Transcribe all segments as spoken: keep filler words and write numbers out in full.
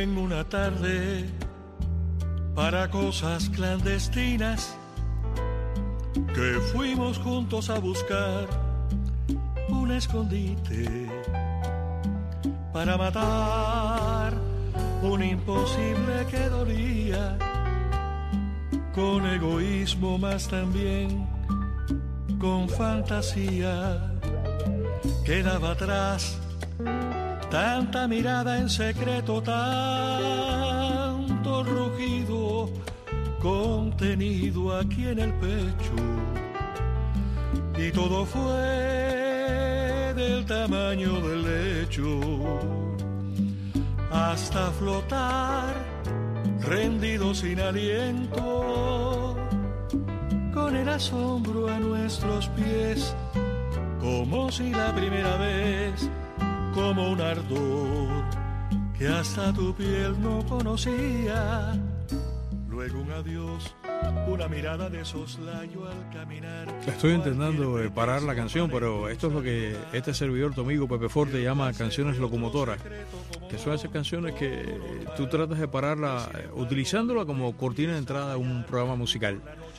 en una tarde para cosas clandestinas que fuimos juntos a buscar un escondite para matar un imposible que dolía, con egoísmo más también con fantasía. Quedaba atrás tanta mirada en secreto, tanto rugido contenido aquí en el pecho, y todo fue del tamaño del lecho, hasta flotar rendido sin aliento, con el asombro a nuestros pies, como si la primera vez, como un ardor que hasta tu piel no conocía. Luego un adiós, una mirada de soslayo al caminar. Estoy intentando eh, parar la canción, pero esto es lo que este servidor, tu amigo Pepe Forte, llama canciones locomotoras, que son esas canciones que eh, tú tratas de pararla eh, utilizándola como cortina de entrada a un programa musical.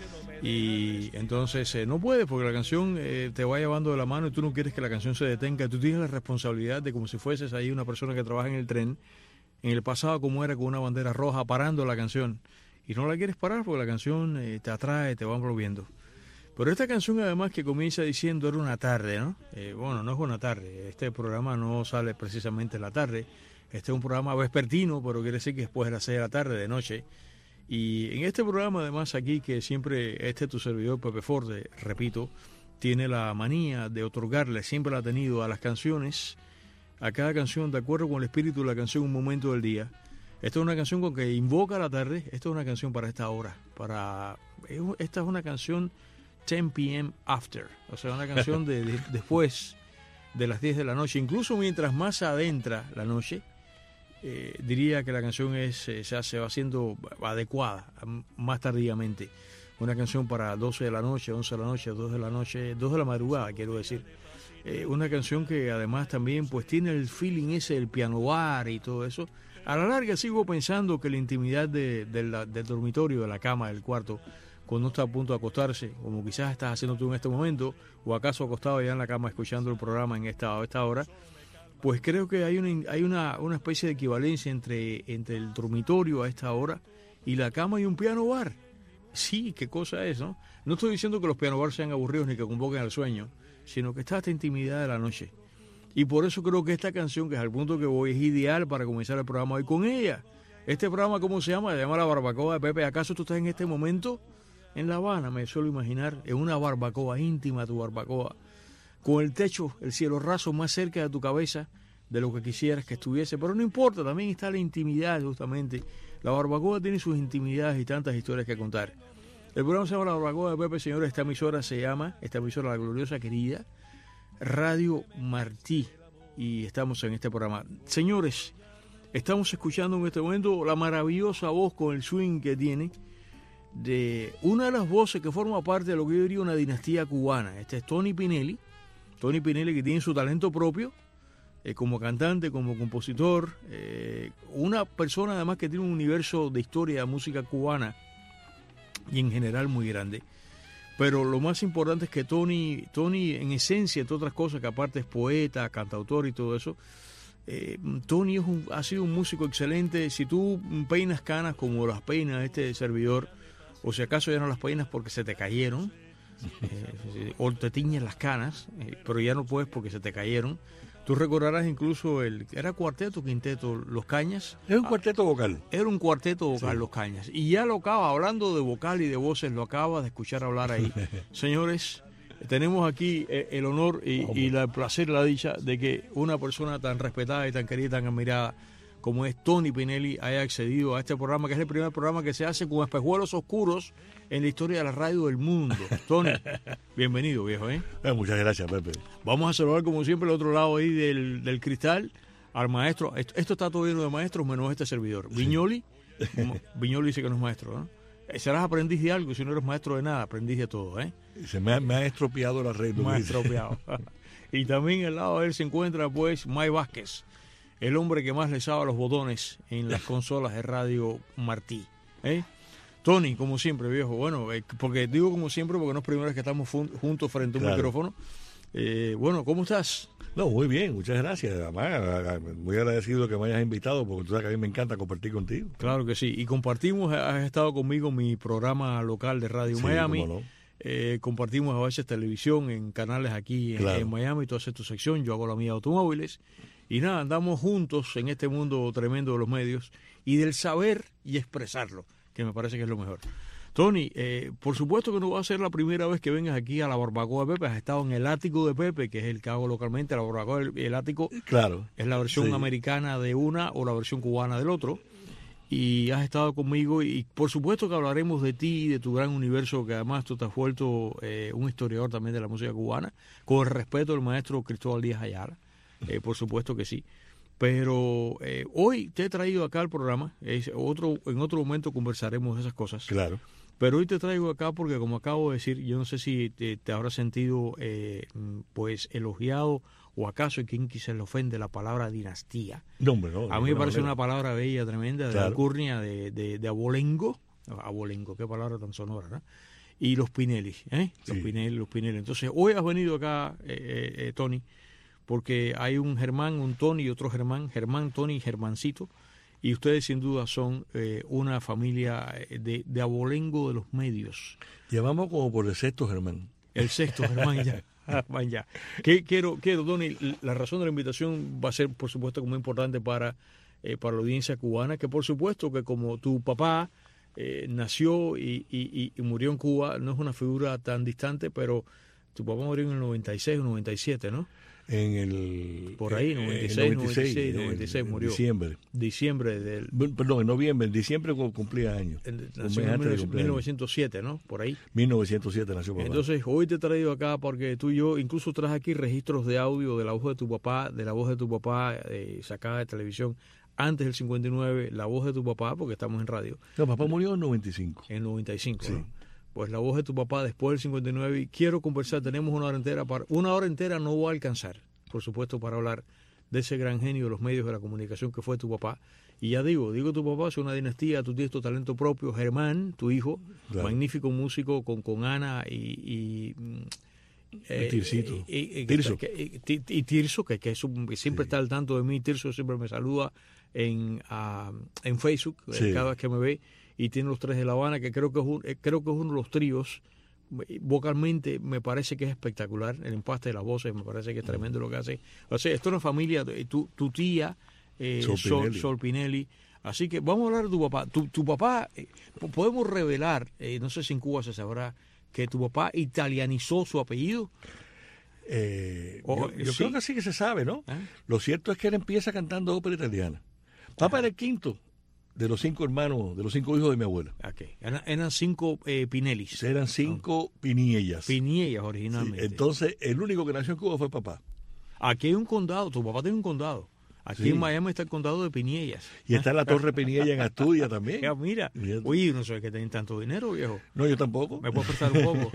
Y entonces eh, no puedes, porque la canción eh, te va llevando de la mano y tú no quieres que la canción se detenga. Tú tienes la responsabilidad de, como si fueses ahí una persona que trabaja en el tren, en el pasado como era con una bandera roja, parando la canción. Y no la quieres parar porque la canción eh, te atrae, te va envolviendo. Pero esta canción, además, que comienza diciendo era una tarde, ¿no? Eh, bueno, no es una tarde. Este programa no sale precisamente en la tarde. Este es un programa vespertino, pero quiere decir que después de las seis de la tarde, de noche. Y en este programa, además, aquí, que siempre este tu servidor, Pepe Forte, repito, tiene la manía de otorgarle, siempre la ha tenido, a las canciones, a cada canción, de acuerdo con el espíritu de la canción, un momento del día. Esta es una canción con que invoca la tarde. Esta es una canción para esta hora. Para Esta es una canción ten p m after. O sea, una canción de, de, después de las diez de la noche. Incluso mientras más se adentra la noche, eh, diría que la canción es, eh, se, se va haciendo adecuada más tardíamente. Una canción para doce de la noche, once de la noche, dos de la noche, dos de la madrugada, quiero decir. Eh, una canción que además también pues tiene el feeling ese del piano bar y todo eso. A la larga sigo pensando que la intimidad de, de la, del dormitorio, de la cama, del cuarto, cuando uno está a punto de acostarse, como quizás estás haciendo tú en este momento, o acaso acostado ya en la cama escuchando el programa en esta, a esta hora, pues creo que hay una, hay una, una especie de equivalencia entre, entre el dormitorio a esta hora y la cama y un piano bar. Sí, qué cosa es, ¿no? No estoy diciendo que los piano bar sean aburridos ni que convoquen al sueño, sino que está esta intimidad de la noche. Y por eso creo que esta canción, que es al punto que voy, es ideal para comenzar el programa hoy con ella. Este programa, ¿cómo se llama? Se llama La Barbacoa de Pepe. ¿Acaso tú estás en este momento en La Habana? Me suelo imaginar, en una barbacoa íntima, tu barbacoa, con el techo, el cielo raso más cerca de tu cabeza de lo que quisieras que estuviese. Pero no importa, también está la intimidad, justamente. La barbacoa tiene sus intimidades y tantas historias que contar. El programa se llama La Barbacoa de Pepe, señores. Esta emisora se llama, esta emisora, La Gloriosa Querida, Radio Martí, y estamos en este programa. Señores, estamos escuchando en este momento la maravillosa voz con el swing que tiene de una de las voces que forma parte de lo que yo diría una dinastía cubana. Este es Tony Pinelli. Tony Pinelli, que tiene su talento propio eh, como cantante, como compositor, eh, una persona además que tiene un universo de historia de música cubana y en general muy grande. Pero lo más importante es que Tony, Tony en esencia, entre otras cosas, que aparte es poeta, cantautor y todo eso, eh, Tony es un, ha sido un músico excelente. Si tú peinas canas como las peinas este servidor, o si acaso ya no las peinas porque se te cayeron, eh, o te tiñes las canas, eh, pero ya no puedes porque se te cayeron. Tú recordarás incluso el... ¿Era cuarteto o quinteto? Los Cañas. Era un cuarteto vocal. Era un cuarteto vocal, sí. Los Cañas. Y ya lo acaba, hablando de vocal y de voces, lo acaba de escuchar hablar ahí. Señores, tenemos aquí el honor y, y la, el placer y la dicha de que una persona tan respetada y tan querida y tan admirada como es Tony Pinelli haya accedido a este programa, que es el primer programa que se hace con espejuelos oscuros en la historia de la radio del mundo. Tony, bienvenido, viejo, ¿eh? Eh, muchas gracias, Pepe. Vamos a saludar, como siempre, al otro lado ahí del, del cristal, al maestro. Esto, esto está todo lleno de maestros, menos este servidor. Sí. Viñoli, Viñoli dice que no es maestro, ¿no? Serás aprendiz de algo, si no eres maestro de nada, aprendiz de todo, ¿eh? Se me ha, me ha estropeado la red. Me ha estropeado. Y también al lado de él se encuentra, pues, May Vázquez. el hombre que más le sabe a los botones en las consolas de Radio Martí. ¿eh? Tony, como siempre, viejo, bueno, eh, porque digo como siempre porque no es primera vez que estamos juntos frente a un claro. micrófono. Eh, bueno, ¿cómo estás? No, muy bien, muchas gracias. Además, muy agradecido que me hayas invitado porque tú sabes que a mí me encanta compartir contigo. Claro que sí, y compartimos, has estado conmigo en mi programa local de Radio sí, Miami. Cómo no. Eh, compartimos a veces televisión en canales aquí en, claro. en Miami, tú haces tu sección, yo hago la mía de automóviles. Y nada, andamos juntos en este mundo tremendo de los medios y del saber y expresarlo, que me parece que es lo mejor. Tony, eh, por supuesto que no va a ser la primera vez que vengas aquí a la barbacoa de Pepe. Has estado en el ático de Pepe, que es el que hago localmente. La barbacoa del el ático claro, es la versión sí. americana de una o la versión cubana del otro. Y has estado conmigo y por supuesto que hablaremos de ti y de tu gran universo, que además tú te has vuelto eh, un historiador también de la música cubana, con el respeto del maestro Cristóbal Díaz Ayala. Eh, por supuesto que sí. Pero eh, hoy te he traído acá al programa. Es otro, en otro momento conversaremos de esas cosas. Claro. Pero hoy te traigo acá porque, como acabo de decir, yo no sé si te, te habrás sentido eh, pues elogiado o acaso y quien quizás le ofende la palabra dinastía. No, hombre, no. A mí me parece manera. una palabra bella, tremenda, de claro. alcurnia, de, de, de abolengo. Abolengo, qué palabra tan sonora, ¿no? Y los Pinelli, ¿eh? Los sí. Pinelli, los Pinelli. Entonces, hoy has venido acá, eh, eh, Tony, porque hay un Germán, un Tony y otro Germán, Germán, Tony y Germancito. Y ustedes sin duda son eh, una familia de, de abolengo de los medios. Llamamos como por el sexto Germán. El sexto Germán ya. Germán ya. Que, quiero, quiero, Tony, la razón de la invitación va a ser, por supuesto, muy importante para, eh, para la audiencia cubana, que por supuesto que como tu papá eh, nació y, y, y murió en Cuba, no es una figura tan distante, pero tu papá murió en el noventa y seis o noventa y siete, ¿no? En el... Por ahí, noventa y seis, noventa y seis, noventa y seis murió. En diciembre. Diciembre del... Perdón, en noviembre, en diciembre cumplía años. En, nació en mil novecientos siete, ¿no? Por ahí. mil novecientos siete nació papá. Entonces, hoy te he traído acá porque tú y yo, incluso traje aquí registros de audio de la voz de tu papá, de la voz de tu papá eh, sacada de televisión antes del cincuenta y nueve, la voz de tu papá, porque estamos en radio. No, papá murió en noventa y cinco. En noventa y cinco, sí. ¿no? Pues la voz de tu papá después del cincuenta y nueve. Y quiero conversar, tenemos una hora entera. Para, una hora entera no va a alcanzar, por supuesto, para hablar de ese gran genio de los medios de la comunicación que fue tu papá. Y ya digo, digo tu papá es una dinastía, tú tienes tu talento propio. Germán, tu hijo, claro. magnífico músico con, con Ana y... y eh, Tircito. Y, y, Tirso. Que, y, y Tirso, que, que, es un, que siempre sí. está al tanto de mí. Tirso siempre me saluda en, uh, en Facebook, sí. cada vez que me ve. Y tiene los Tres de La Habana, que creo que es, un, creo que es uno de los tríos. Vocalmente me parece que es espectacular, el empaste de las voces me parece que es tremendo lo que hace. O sea, esto es una familia, tu, tu tía, eh, Sol, Pinelli. Sol, Sol Pinelli. Así que vamos a hablar de tu papá. Tu, tu papá, eh, podemos revelar, eh, no sé si en Cuba se sabrá, que tu papá italianizó su apellido. Eh, o, yo yo ¿sí? creo que sí que se sabe, ¿no? ¿Eh? Lo cierto es que él empieza cantando ópera italiana. Papá era el quinto de los cinco hermanos, de los cinco hijos de mi abuela. Okay. Eran, eran cinco eh, Pinellis. Eran cinco oh. Piniellas. Piniellas originalmente. Sí, entonces, el único que nació en Cuba fue papá. Aquí hay un condado, tu papá tiene un condado. Aquí sí. en Miami está el condado de Piniellas. Y está la Torre Pinilla en Asturias también. Ya, mira, oye, no sé que tienen tanto dinero, viejo. No, yo tampoco. ¿Me puedo prestar un poco?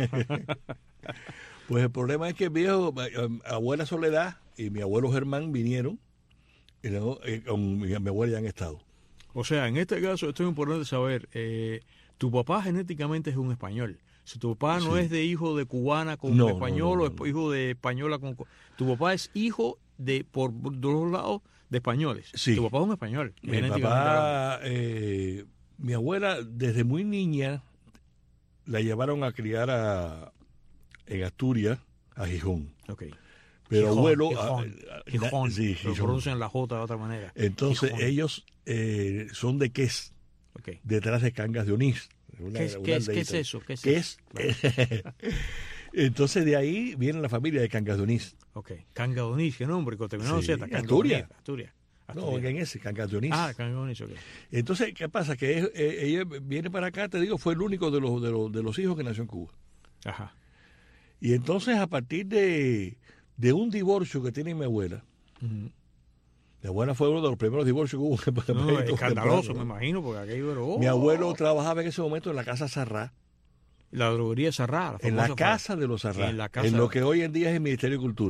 Pues el problema es que viejo, abuela Soledad y mi abuelo Germán vinieron, y luego, eh, con mi, mi abuela ya han estado. O sea, en este caso, esto es importante saber, eh, tu papá genéticamente es un español. Si tu papá no sí. es de hijo de cubana con no, español no, no, no, o hijo de española con... Tu papá es hijo de, por dos lados, de españoles. Sí. Tu papá es un español. Mi papá, eh, mi abuela, desde muy niña, la llevaron a criar a, en Asturias, a Gijón. Okay. Pero Gijón, abuelo... Gijón, a, Gijón, sí, Gijón. Lo pronuncian la J de otra manera. Entonces, Gijón. ellos eh, son de Ques, okay. detrás de Cangas de Onís. Una, ¿Qué, es, una ¿qué, es, ¿Qué es eso? ¿Qué es ¿Qué eso? Es? Claro. Entonces, de ahí viene la familia de Cangas de Onís. Ok, Cangas de Onís, ¿qué nombre? Terminado sí. Z, Asturias. Asturias. No, en ese, Cangas de Onís. Ah, Cangas de Onís, ok. Entonces, ¿qué pasa? Que es, eh, ella viene para acá, te digo, fue el único de los, de los, de los hijos que nació en Cuba. Ajá. Y entonces, a partir de, de un divorcio que tiene mi abuela, uh-huh. mi abuela fue uno de los primeros divorcios que hubo. En no, escandaloso, me imagino, porque aquello era... Oh. Mi abuelo trabajaba en ese momento en la Casa Sarrá. La droguería Sarrá. La en la Casa de los Sarrá. En, la casa en lo que hoy en día es el Ministerio de Cultura.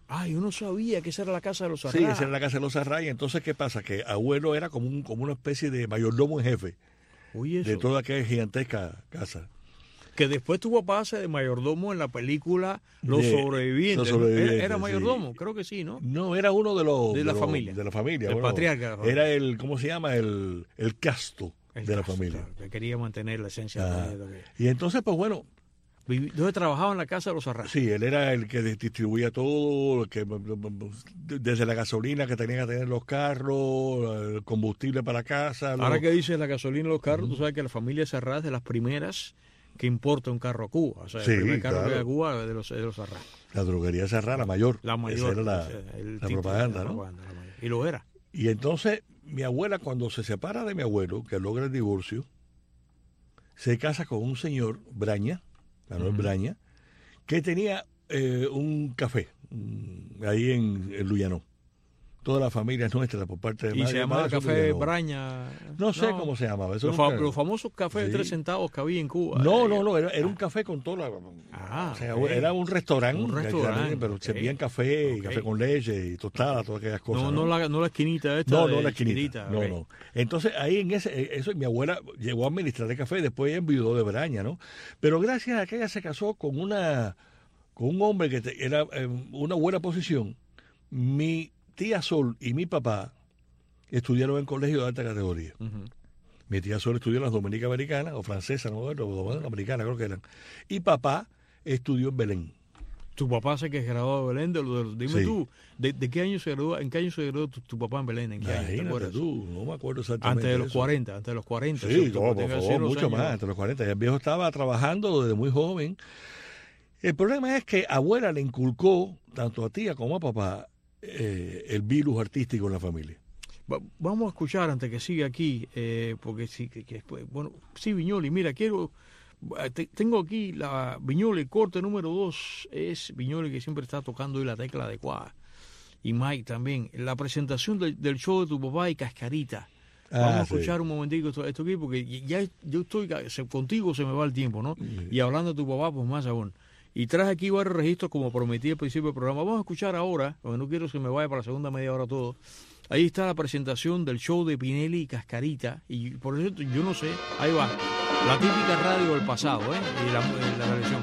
Ah, yo no sabía que esa era la casa de los Arrá. Sí, esa era la casa de los Arrá. Y entonces, ¿qué pasa? Que abuelo era como, un, como una especie de mayordomo en jefe. Uy, eso. De toda aquella gigantesca casa. Que después tu papá hace de mayordomo en la película Los de, Sobrevivientes. Los Sobrevivientes. ¿Era, era mayordomo? Sí. Creo que sí, ¿no? No, era uno de los... De la de los, familia. De la familia. El bueno, patriarca de la familia. Era el, ¿cómo se llama? El, el casto el de caso, la familia. Claro, que quería mantener la esencia ah, de la familia. Y entonces, pues bueno... ¿Dónde trabajaba en la casa de los Arrá? Sí, él era el que distribuía todo, el que desde la gasolina que tenían que tener los carros, el combustible para casa. Ahora los... que dices la gasolina y los carros, uh-huh. tú sabes que la familia Arrá es de las primeras que importa un carro a Cuba. O sea, sí, el primer carro claro. que hay a Cuba de los, de los Arrá. La droguería Arrá, la mayor. La mayor. Esa era la, el la tipo, propaganda, la ¿no? propaganda, la mayor. Y lo era. Y entonces, mi abuela, cuando se separa de mi abuelo, que logra el divorcio, se casa con un señor, Braña, Manuel uh-huh. Braña, que tenía eh, un café um, ahí en, en Luyanó. Toda la familia es nuestra por parte de ¿Y madre, se llamaba madre, Café Luyanó. Braña? No sé no. cómo se llamaba. Eso los, nunca... fa- los famosos cafés sí. de tres centavos que había en Cuba. No, eh. no, no, era, era un café con toda la... Ah, o sea, okay. era un restaurante, un restaurante pero okay. servían café, okay. y café con leche y tostada, todas aquellas cosas. No, no, no, la, no la esquinita esta. No, de no la esquinita. No, okay. no. Entonces, ahí en ese, eso, mi abuela llegó a administrar el café, después ella enviudó de Braña, ¿no? Pero gracias a que ella se casó con una... con un hombre que te, era eh, una buena posición, mi tía Sol y mi papá estudiaron en colegio de alta categoría. Uh-huh. Mi tía Sol estudió en las Dominicas Americanas, o francesas, no, o americanas creo que eran. Y papá estudió en Belén. Tu papá se que es graduado de Belén, de, de, dime sí. tú, ¿de, ¿de qué año se graduó? ¿En qué año se graduó tu, tu papá en Belén? ¿En qué Imagínate año? ¿Te acuerdas? Tú, no me acuerdo exactamente. Antes de los eso. cuarenta, antes de los cuarenta. Sí, no, por favor, mucho años. más, antes de los cuarenta. El viejo estaba trabajando desde muy joven. El problema es que abuela le inculcó, tanto a tía como a papá, eh, el virus artístico en la familia. Vamos a escuchar antes que siga aquí, eh, porque sí, que, que, bueno, sí, Viñoli, mira, quiero, te, tengo aquí la Viñoli, corte número dos, es Viñoli que siempre está tocando hoy la tecla adecuada, y Mike también, la presentación de, del show de tu papá y Cascarita. Vamos ah, a escuchar sí. un momentico esto, esto aquí, porque ya yo estoy, contigo se me va el tiempo, ¿no? Sí. Y hablando de tu papá, pues más aún. Y traje aquí varios registros como prometí al principio del programa. Vamos a escuchar ahora, porque no quiero que me vaya para la segunda media hora todo. Ahí está la presentación del show de Pinelli y Cascarita. Y por cierto, yo no sé, ahí va. La típica radio del pasado, ¿eh? Y la, la televisión.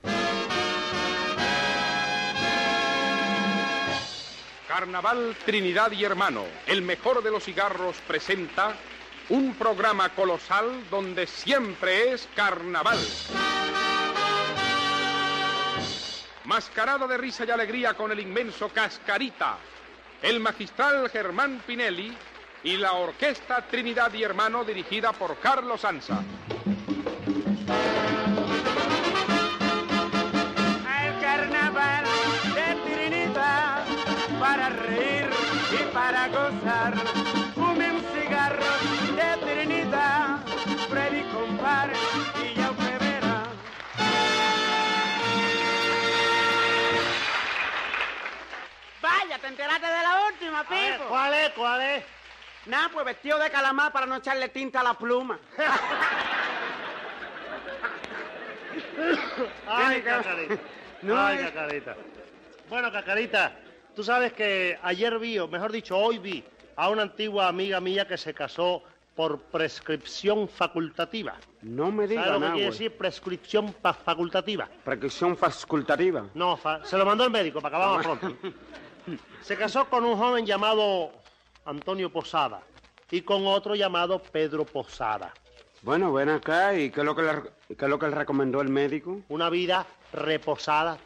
Carnaval Trinidad y Hermano, el mejor de los cigarros, presenta un programa colosal donde siempre es carnaval. Mascarada de risa y alegría con el inmenso Cascarita, el magistral Germán Pinelli y la orquesta Trinidad y Hermano dirigida por Carlos Anza. El carnaval de Trinidad, para reír y para gozar, fume un cigarro de Trinidad, Freddy compare y ya usted verá. Vaya, te enteraste de la última, Pipo. Ver, ¿cuál es? ¿Cuál es? Nah, pues vestido de calamar para no echarle tinta a la pluma. Ay, Cacarita. No, Ay, es... Cacarita. Bueno, Cacarita, tú sabes que ayer vi, o mejor dicho, hoy vi a una antigua amiga mía que se casó por prescripción facultativa. No me digas nada. ¿Sabes lo que nada, quiere güey? decir prescripción pa facultativa? Prescripción facultativa. No, fa se lo mandó el médico para acabar más pronto. Se casó con un joven llamado Antonio Posada y con otro llamado Pedro Posada. Bueno, ven acá, ¿y qué es lo que le, qué es lo que le recomendó el médico? Una vida reposada.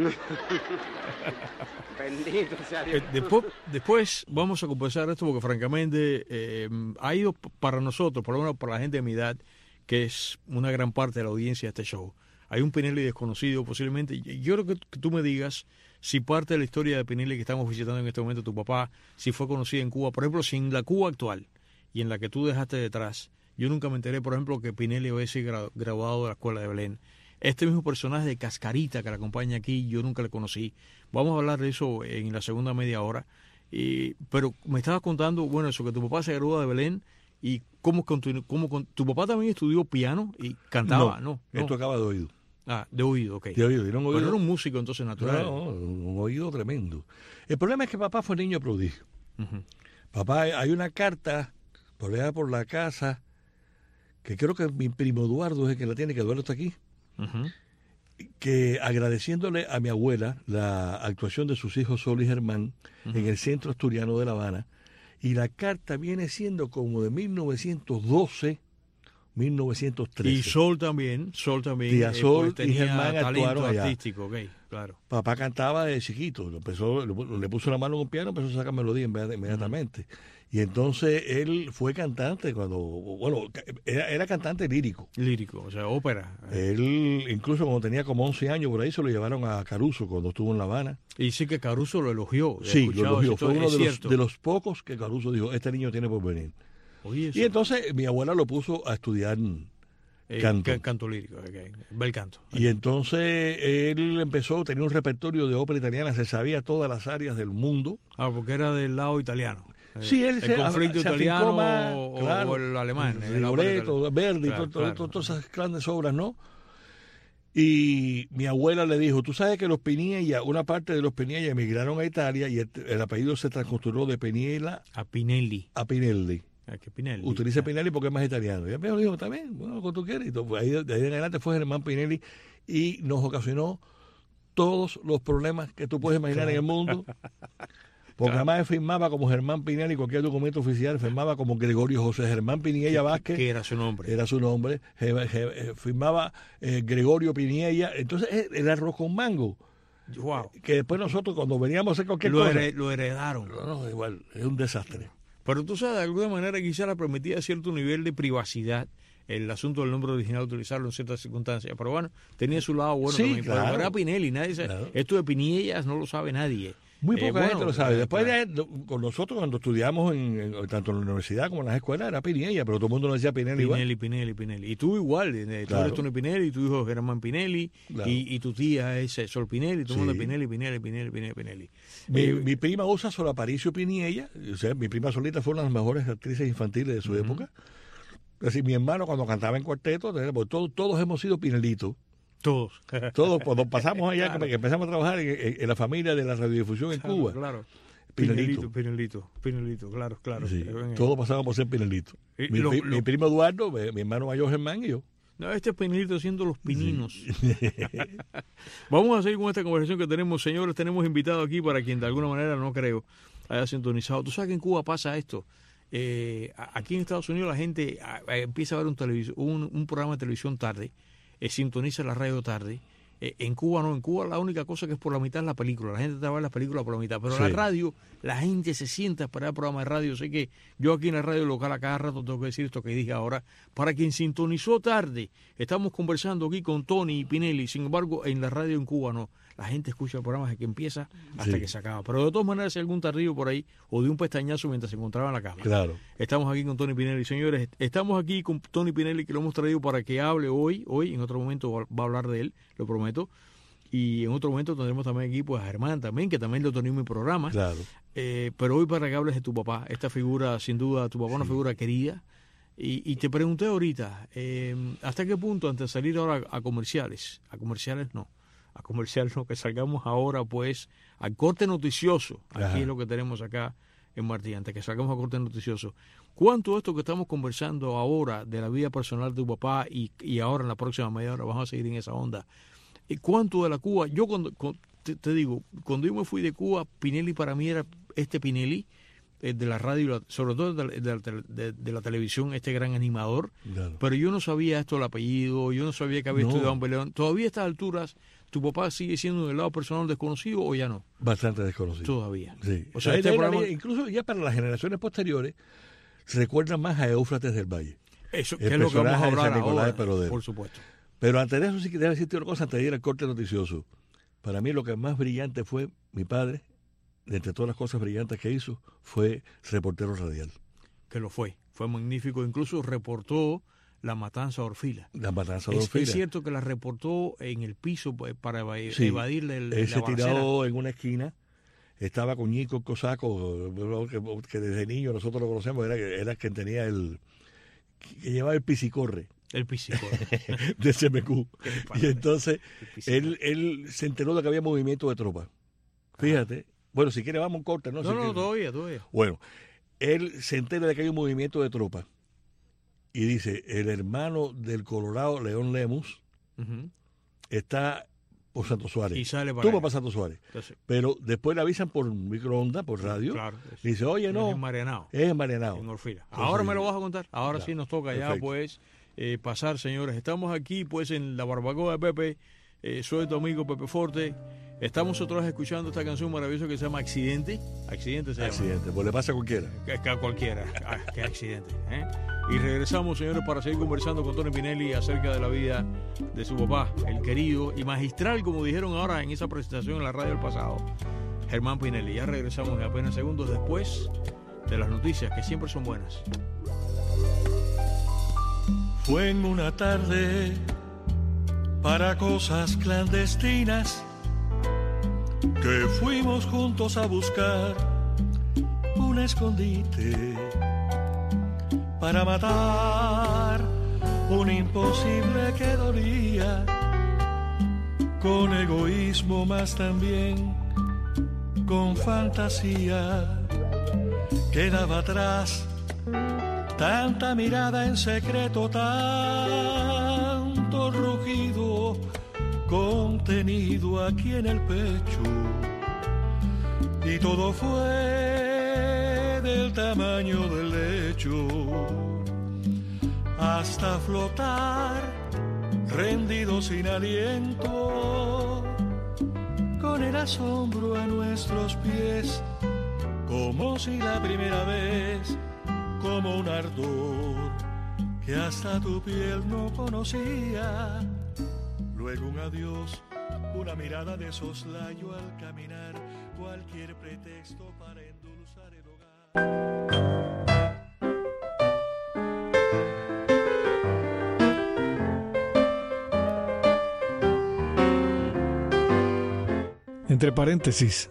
Bendito sea Dios. Eh, después, después vamos a compensar esto porque francamente eh, ha ido para nosotros, por lo menos para la gente de mi edad, que es una gran parte de la audiencia de este show. Hay un Pinelli desconocido posiblemente. Yo creo que, que tú me digas si parte de la historia de Pinelli que estamos visitando en este momento, tu papá, si fue conocida en Cuba, por ejemplo, si en la Cuba actual y en la que tú dejaste detrás, yo nunca me enteré, por ejemplo, que Pinelli hubiese gra graduado de la escuela de Belén. Este mismo personaje de Cascarita que la acompaña aquí, yo nunca le conocí. Vamos a hablar de eso en la segunda media hora. Y, pero me estabas contando, bueno, eso, que tu papá se graduó de Belén y cómo continuó. Cómo, tu papá también estudió piano y cantaba, ¿no? No, él no. tocaba de oído. Ah, de oído, ok. De oído, era un oído. Pero era un músico entonces natural. No, un oído tremendo. El problema es que papá fue niño prodigio. Uh-huh. Papá, hay una carta por allá por la casa, que creo que mi primo Eduardo es el que la tiene, que Eduardo está aquí, Uh-huh. que agradeciéndole a mi abuela la actuación de sus hijos Sol y Germán uh-huh. en el centro asturiano de La Habana, y la carta viene siendo como de mil novecientos doce, mil novecientos trece. Y Sol también, Sol también. Tía eh, Sol pues, y tenía Germán talento actuaron allá. artístico, ok, claro. Papá cantaba de chiquito, lo empezó, le puso la mano en un piano, empezó a sacar melodía inmediatamente. Uh-huh. Y entonces él fue cantante cuando, bueno, era, era cantante lírico. Lírico, o sea, ópera. Él, incluso cuando tenía como once años, por ahí se lo llevaron a Caruso cuando estuvo en La Habana. Y sí que Caruso lo elogió. Sí, lo elogió. Fue uno de los, cierto. de los pocos que Caruso dijo, este niño tiene por venir. Oye, y entonces mi abuela lo puso a estudiar eh, canto. Canto lírico, okay. Bel canto. Y entonces él empezó, tenía un repertorio de ópera italiana, se sabía todas las áreas del mundo. Ah, porque era del lado italiano. Sí, él el se, conflicto se italiano más, o, claro, o el alemán. Rigoletto, Verdi, claro, to, to, claro. to, todas esas grandes obras, ¿no? Y mi abuela le dijo, tú sabes que los Piniella, una parte de los Piniella emigraron a Italia y el, el apellido se transculturó de Piniella a Pinelli. A Pinelli. ¿A qué Pinelli? Utiliza ah. Pinelli porque es más italiano. Y me dijo, también, bueno, lo que tú quieres. Y todo, ahí, de ahí en adelante fue Germán Pinelli y nos ocasionó todos los problemas que tú puedes imaginar en el mundo. Porque además él firmaba como Germán Pinelli, cualquier documento oficial firmaba como Gregorio José Germán Piniella Vázquez. Que era su nombre. Era su nombre. Je, je, firmaba eh, Gregorio Piniella. Entonces era arroz con mango. Wow. Que después nosotros cuando veníamos a hacer cualquier lo cosa... Hered, lo heredaron. No, no, igual, es un desastre. Pero tú sabes, de alguna manera quizá le permitía cierto nivel de privacidad el asunto del nombre original, utilizarlo en ciertas circunstancias. Pero bueno, tenía su lado bueno sí, también. Claro. Pero era Pinelli, nadie sabe. Claro. Esto de Pinillas no lo sabe nadie. Muy poca eh, bueno, gente lo sabe. Después, claro. de, con nosotros, cuando estudiamos en, en, tanto en la universidad como en las escuelas, era Pinella, pero todo el mundo nos decía Pinelli. Pinelli, igual. Pinelli, Pinelli. Y tú igual, eh, tú claro. eres Tony Pinelli, tu hijo Germán Pinelli, claro. y, y tu tía es Sol Pinelli, todo el sí. mundo Pinelli, Pinelli, Pinelli, Pinelli, Pinelli. Mi, eh, mi prima usa Sol Aparicio Pinella, o sea, mi prima Solita fue una de las mejores actrices infantiles de su uh-huh. época. Es decir, mi hermano cuando cantaba en cuarteto, todos, todos hemos sido Pinelitos. Todos. Todos, cuando pasamos allá, claro. que empezamos a trabajar en, en, en la familia de la radiodifusión en claro, Cuba. Claro. Pinelito. Pinelito, Pinelito, claro, claro. Sí, todos pasábamos por ser Pinelito. Y, mi, lo, mi, lo, mi primo Eduardo, mi, mi hermano mayor Germán y yo. No, este es Pinelito haciendo los pininos. Sí. Vamos a seguir con esta conversación que tenemos. Señores, tenemos invitado aquí para quien de alguna manera no creo haya sintonizado. Tú sabes que en Cuba pasa esto. Eh, aquí en Estados Unidos la gente a, a, empieza a ver un, televis- un, un programa de televisión tarde, eh, sintoniza la radio tarde. Eh, en Cuba no, en Cuba la única cosa que es por la mitad es la película. La gente te va a ver las películas por la mitad, pero sí. la radio, la gente se sienta a esperar el programa de radio. Sé que yo aquí en la radio local a cada rato tengo que decir esto que dije ahora. Para quien sintonizó tarde, estamos conversando aquí con Tony y Pinelli. Sin embargo, en la radio en Cuba no. La gente escucha el programa desde que empieza hasta sí. que se acaba. Pero de todas maneras, si hay algún tardío por ahí o de un pestañazo mientras se encontraba en la cama. Claro. Estamos aquí con Tony Pinelli. Señores, estamos aquí con Tony Pinelli, que lo hemos traído para que hable hoy. Hoy, en otro momento, va a hablar de él, lo prometo. Y en otro momento tendremos también aquí pues, a Germán también, que también lo tenía en mi programa. Claro. Eh, pero hoy para que hables de tu papá. Esta figura, sin duda, tu papá es sí. una figura querida. Y, y te pregunté ahorita, eh, ¿hasta qué punto, antes de salir ahora a comerciales, a comerciales no, a comerciales no, que salgamos ahora pues al corte noticioso, aquí Ajá. es lo que tenemos acá en Martí, antes que salgamos al corte noticioso, ¿cuánto de esto que estamos conversando ahora de la vida personal de tu papá y, y ahora en la próxima media hora vamos a seguir en esa onda? ¿Y cuánto de la Cuba? Yo cuando, cuando te, te digo, cuando yo me fui de Cuba, Pinelli para mí era este Pinelli, eh, de la radio, sobre todo de, de, de, de, de la televisión, este gran animador, claro. pero yo no sabía esto el apellido, yo no sabía que había no. estudiado en Beleón. ¿Todavía a estas alturas tu papá sigue siendo del lado personal desconocido o ya no? Bastante desconocido. Todavía. Sí. O sea, este programa... Incluso ya para las generaciones posteriores, se recuerdan más a Éufrates del Valle. Eso, que es lo que vamos a hablar ahora, Perodero. Por supuesto. Pero antes de eso sí que debe decirte una cosa, antes de ir al corte noticioso. Para mí lo que más brillante fue mi padre, de entre todas las cosas brillantes que hizo, fue reportero radial. Que lo fue, fue magnífico. Incluso reportó la matanza de Orfila. La matanza de es, Orfila. Es cierto que la reportó en el piso para evadir, sí, evadirle el, él la se tiró en una esquina, estaba con Ñico el Cosaco, que, que desde niño nosotros lo conocemos, era, era quien tenía el, que llevaba el pisicorre. El piscicola. de C M Q. Y entonces él, él se enteró de que había movimiento de tropas. Fíjate. Bueno, si quiere vamos a un corte, ¿no? No, si no, quiere. todavía, todavía. Bueno, él se entera de que hay un movimiento de tropas y dice, el hermano del Colorado, León Lemus, uh-huh. está por Santo Suárez. Y sale para Tú allá. vas para Santo Suárez. Entonces, pero después le avisan por microondas, por radio. Claro. Y dice, oye, no. Es en Marianao. Es en Marianao. En Orfila. Ahora me lo vas a contar. Ahora ya, sí nos toca ya, perfecto. pues, eh, pasar, señores. Estamos aquí, pues, en la barbacoa de Pepe. Eh, soy tu amigo Pepe Forte. Estamos nosotros escuchando esta canción maravillosa que se llama Accidente. Accidente se llama. Accidente, pues le pasa a cualquiera. Que a cualquiera. Ah, qué accidente. ¿eh? Y regresamos, señores, para seguir conversando con Tony Pinelli acerca de la vida de su papá, el querido y magistral, como dijeron ahora en esa presentación en la radio del pasado, Germán Pinelli. Ya regresamos en apenas segundos después de las noticias, que siempre son buenas. Fue en una tarde para cosas clandestinas que fuimos juntos a buscar un escondite para matar un imposible que dolía, con egoísmo más también con fantasía. Quedaba atrás tanta mirada en secreto, tanto rugido contenido aquí en el pecho, y todo fue del tamaño del lecho, hasta flotar rendido sin aliento, con el asombro a nuestros pies, como si la primera vez, como un ardor que hasta tu piel no conocía. Luego un adiós, una mirada de soslayo al caminar, cualquier pretexto para endulzar el hogar. Entre paréntesis,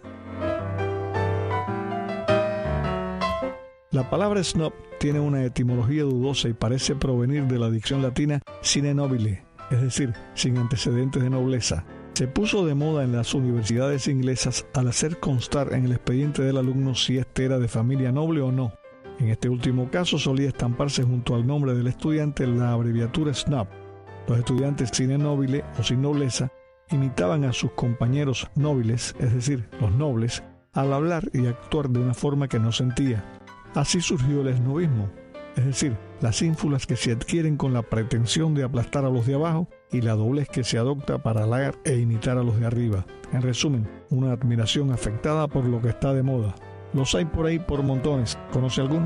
la palabra snob tiene una etimología dudosa y parece provenir de la dicción latina sine nobile, es decir, sin antecedentes de nobleza. Se puso de moda en las universidades inglesas al hacer constar en el expediente del alumno si éste era de familia noble o no. En este último caso solía estamparse junto al nombre del estudiante la abreviatura snob. Los estudiantes sine nobile o sin nobleza imitaban a sus compañeros nobles, es decir, los nobles, al hablar y actuar de una forma que no sentía. Así surgió el esnobismo, es decir, las ínfulas que se adquieren con la pretensión de aplastar a los de abajo y la doblez que se adopta para halagar e imitar a los de arriba. En resumen, una admiración afectada por lo que está de moda. Los hay por ahí por montones. ¿Conoce alguno?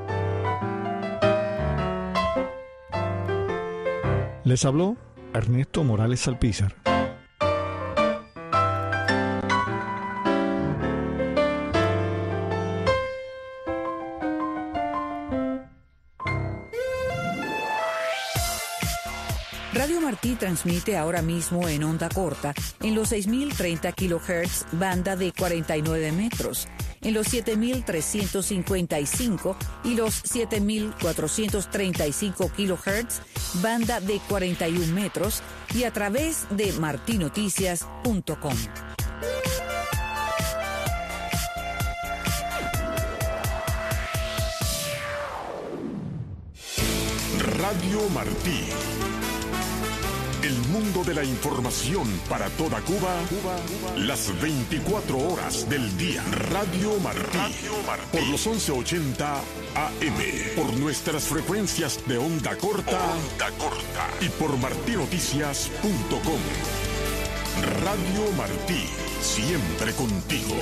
Les habló Ernesto Morales Alpizar. Radio Martí transmite ahora mismo en onda corta en los seis mil treinta kilohertz, banda de cuarenta y nueve metros, en los siete mil trescientos cincuenta y cinco y los siete mil cuatrocientos treinta y cinco kilohertz, banda de cuarenta y un metros, y a través de martinoticias punto com. Radio Martí. El mundo de la información para toda Cuba, Cuba, Cuba, las veinticuatro horas del día. Radio Martí. Radio Martí. Por los once ochenta A M. Por nuestras frecuencias de onda corta. Onda corta. Y por martinoticias punto com. Radio Martí. Siempre contigo.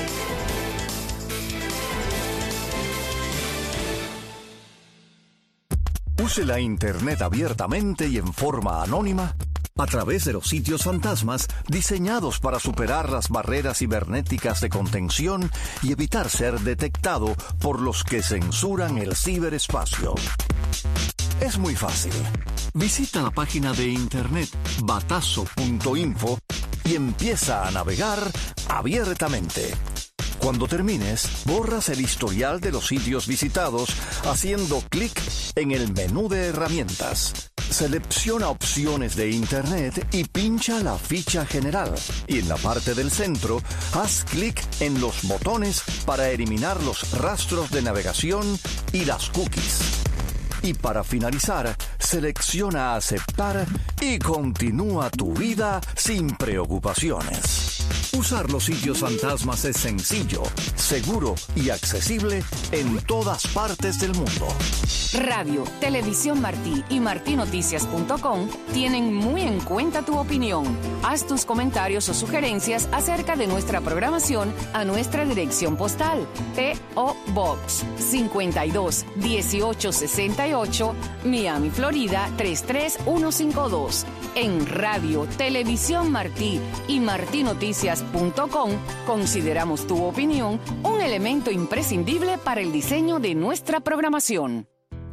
Use la Internet abiertamente y en forma anónima a través de los sitios fantasmas diseñados para superar las barreras cibernéticas de contención y evitar ser detectado por los que censuran el ciberespacio. Es muy fácil. Visita la página de internet batazo punto info y empieza a navegar abiertamente. Cuando termines, borras el historial de los sitios visitados haciendo clic en el menú de herramientas. Selecciona opciones de Internet y pincha la ficha general. Y en la parte del centro, haz clic en los botones para eliminar los rastros de navegación y las cookies. Y para finalizar, selecciona aceptar y continúa tu vida sin preocupaciones. Usar los sitios fantasmas es sencillo, seguro y accesible en todas partes del mundo. Radio, Televisión Martí y martí noticias punto com tienen muy en cuenta tu opinión. Haz tus comentarios o sugerencias acerca de nuestra programación a nuestra dirección postal. P O Box cincuenta y dos dieciocho sesenta y ocho, Miami, Florida tres tres uno cinco dos. En Radio, Televisión Martí y martí noticias punto com consideramos tu opinión un elemento imprescindible para el diseño de nuestra programación.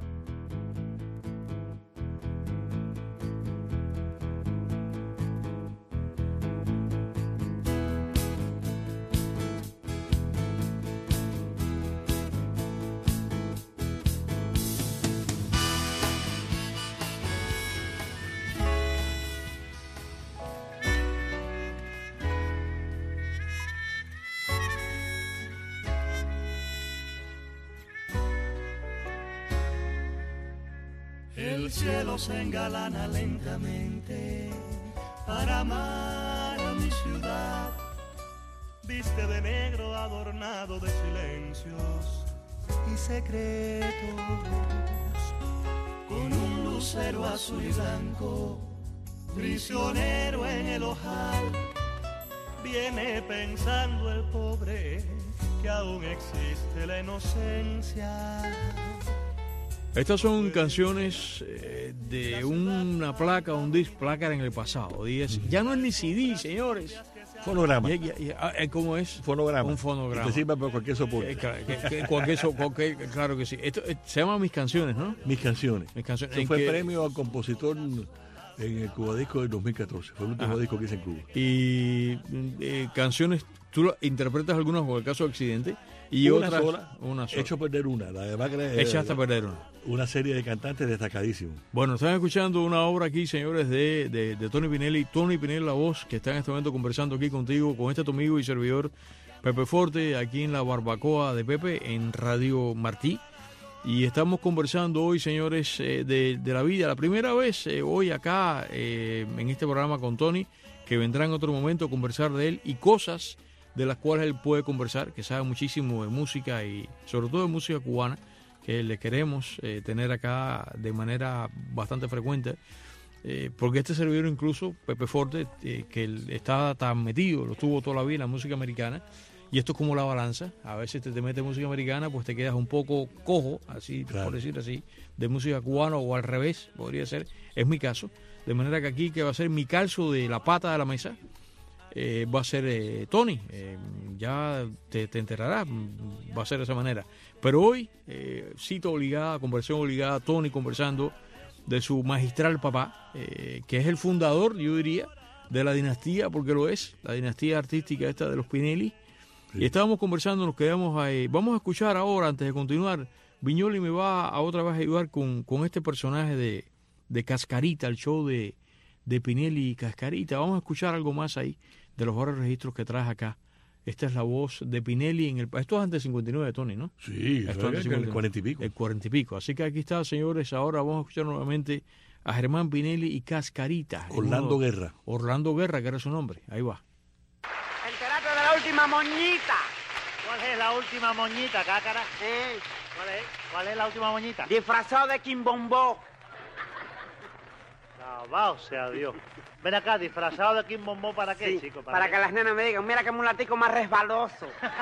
El cielo se engalana lentamente para amar a mi ciudad. Viste de negro adornado de silencios y secretos, con un lucero azul y blanco, prisionero en el ojal. Viene pensando el pobre que aún existe la inocencia. Estas son canciones eh, de una placa, un disc, placa en el pasado. diez. Ya no es ni C D, señores. Fonograma. Ya, ya, ya, ¿Cómo es? Fonograma. Un fonograma. Que sirva para cualquier soporte. Eh, que, que, cualquier, cualquier, claro que sí. Esto eh, se llama Mis Canciones, ¿no? Mis Canciones. Mis Canciones. Eso fue que... premio al compositor en el Cubadisco del dos mil catorce. Fue el último Ajá. disco que hice en Cuba. Y eh, canciones, tú interpretas algunas por el caso de Accidente. Y una otras, sola, una sola. Hecho a perder una. La de Bagre, Echaste a perder una. Una serie de cantantes destacadísimos. Bueno, están escuchando una obra aquí, señores, de, de, de Tony Pinelli. Tony Pinelli, la voz, que está en este momento conversando aquí contigo, con este tu amigo y servidor Pepe Forte, aquí en la barbacoa de Pepe, en Radio Martí. Y estamos conversando hoy, señores, eh, de, de la vida. La primera vez eh, hoy acá, eh, en este programa con Tony, que vendrá en otro momento a conversar de él y cosas de las cuales él puede conversar, que sabe muchísimo de música y sobre todo de música cubana, que le queremos eh, tener acá de manera bastante frecuente, eh, porque este servidor incluso, Pepe Forte, eh, que él está tan metido, lo tuvo toda la vida en la música americana, y esto es como la balanza, a veces te, te metes música americana, pues te quedas un poco cojo, así claro. por decir así, de música cubana o al revés, podría ser, es mi caso, de manera que aquí que va a ser mi calzo de la pata de la mesa, Eh, va a ser eh, Tony, eh, ya te, te enterarás, va a ser de esa manera. Pero hoy, eh, cita obligada, conversación obligada, Tony conversando de su magistral papá, eh, que es el fundador, yo diría, de la dinastía, porque lo es, la dinastía artística esta de los Pinelli. Sí. Y estábamos conversando, nos quedamos ahí. Vamos a escuchar ahora, antes de continuar, Viñoli me va a otra vez a ayudar con, con este personaje de, de Cascarita, el show de, de Pinelli y Cascarita. Vamos a escuchar algo más ahí de los varios registros que traes acá. Esta es la voz de Pinelli en el... Esto es antes del cincuenta y nueve, Tony, ¿no? Sí, esto es el cuarenta y pico. El cuarenta y pico. Así que aquí está, señores. Ahora vamos a escuchar nuevamente a Germán Pinelli y Cascarita. Orlando Guerra. Orlando Guerra, que era su nombre. Ahí va. Entérate de la última moñita. ¿Cuál es la última moñita, cácara? ¿Eh? ¿Cuál es? ¿Cuál es la última moñita? Disfrazado de Quimbombó. Alabado sea Dios. Ven acá, disfrazado de Quimbombó, ¿para qué, sí, chico? ¿Para, para que las nenas me digan, mira qué mulatico más resbaloso.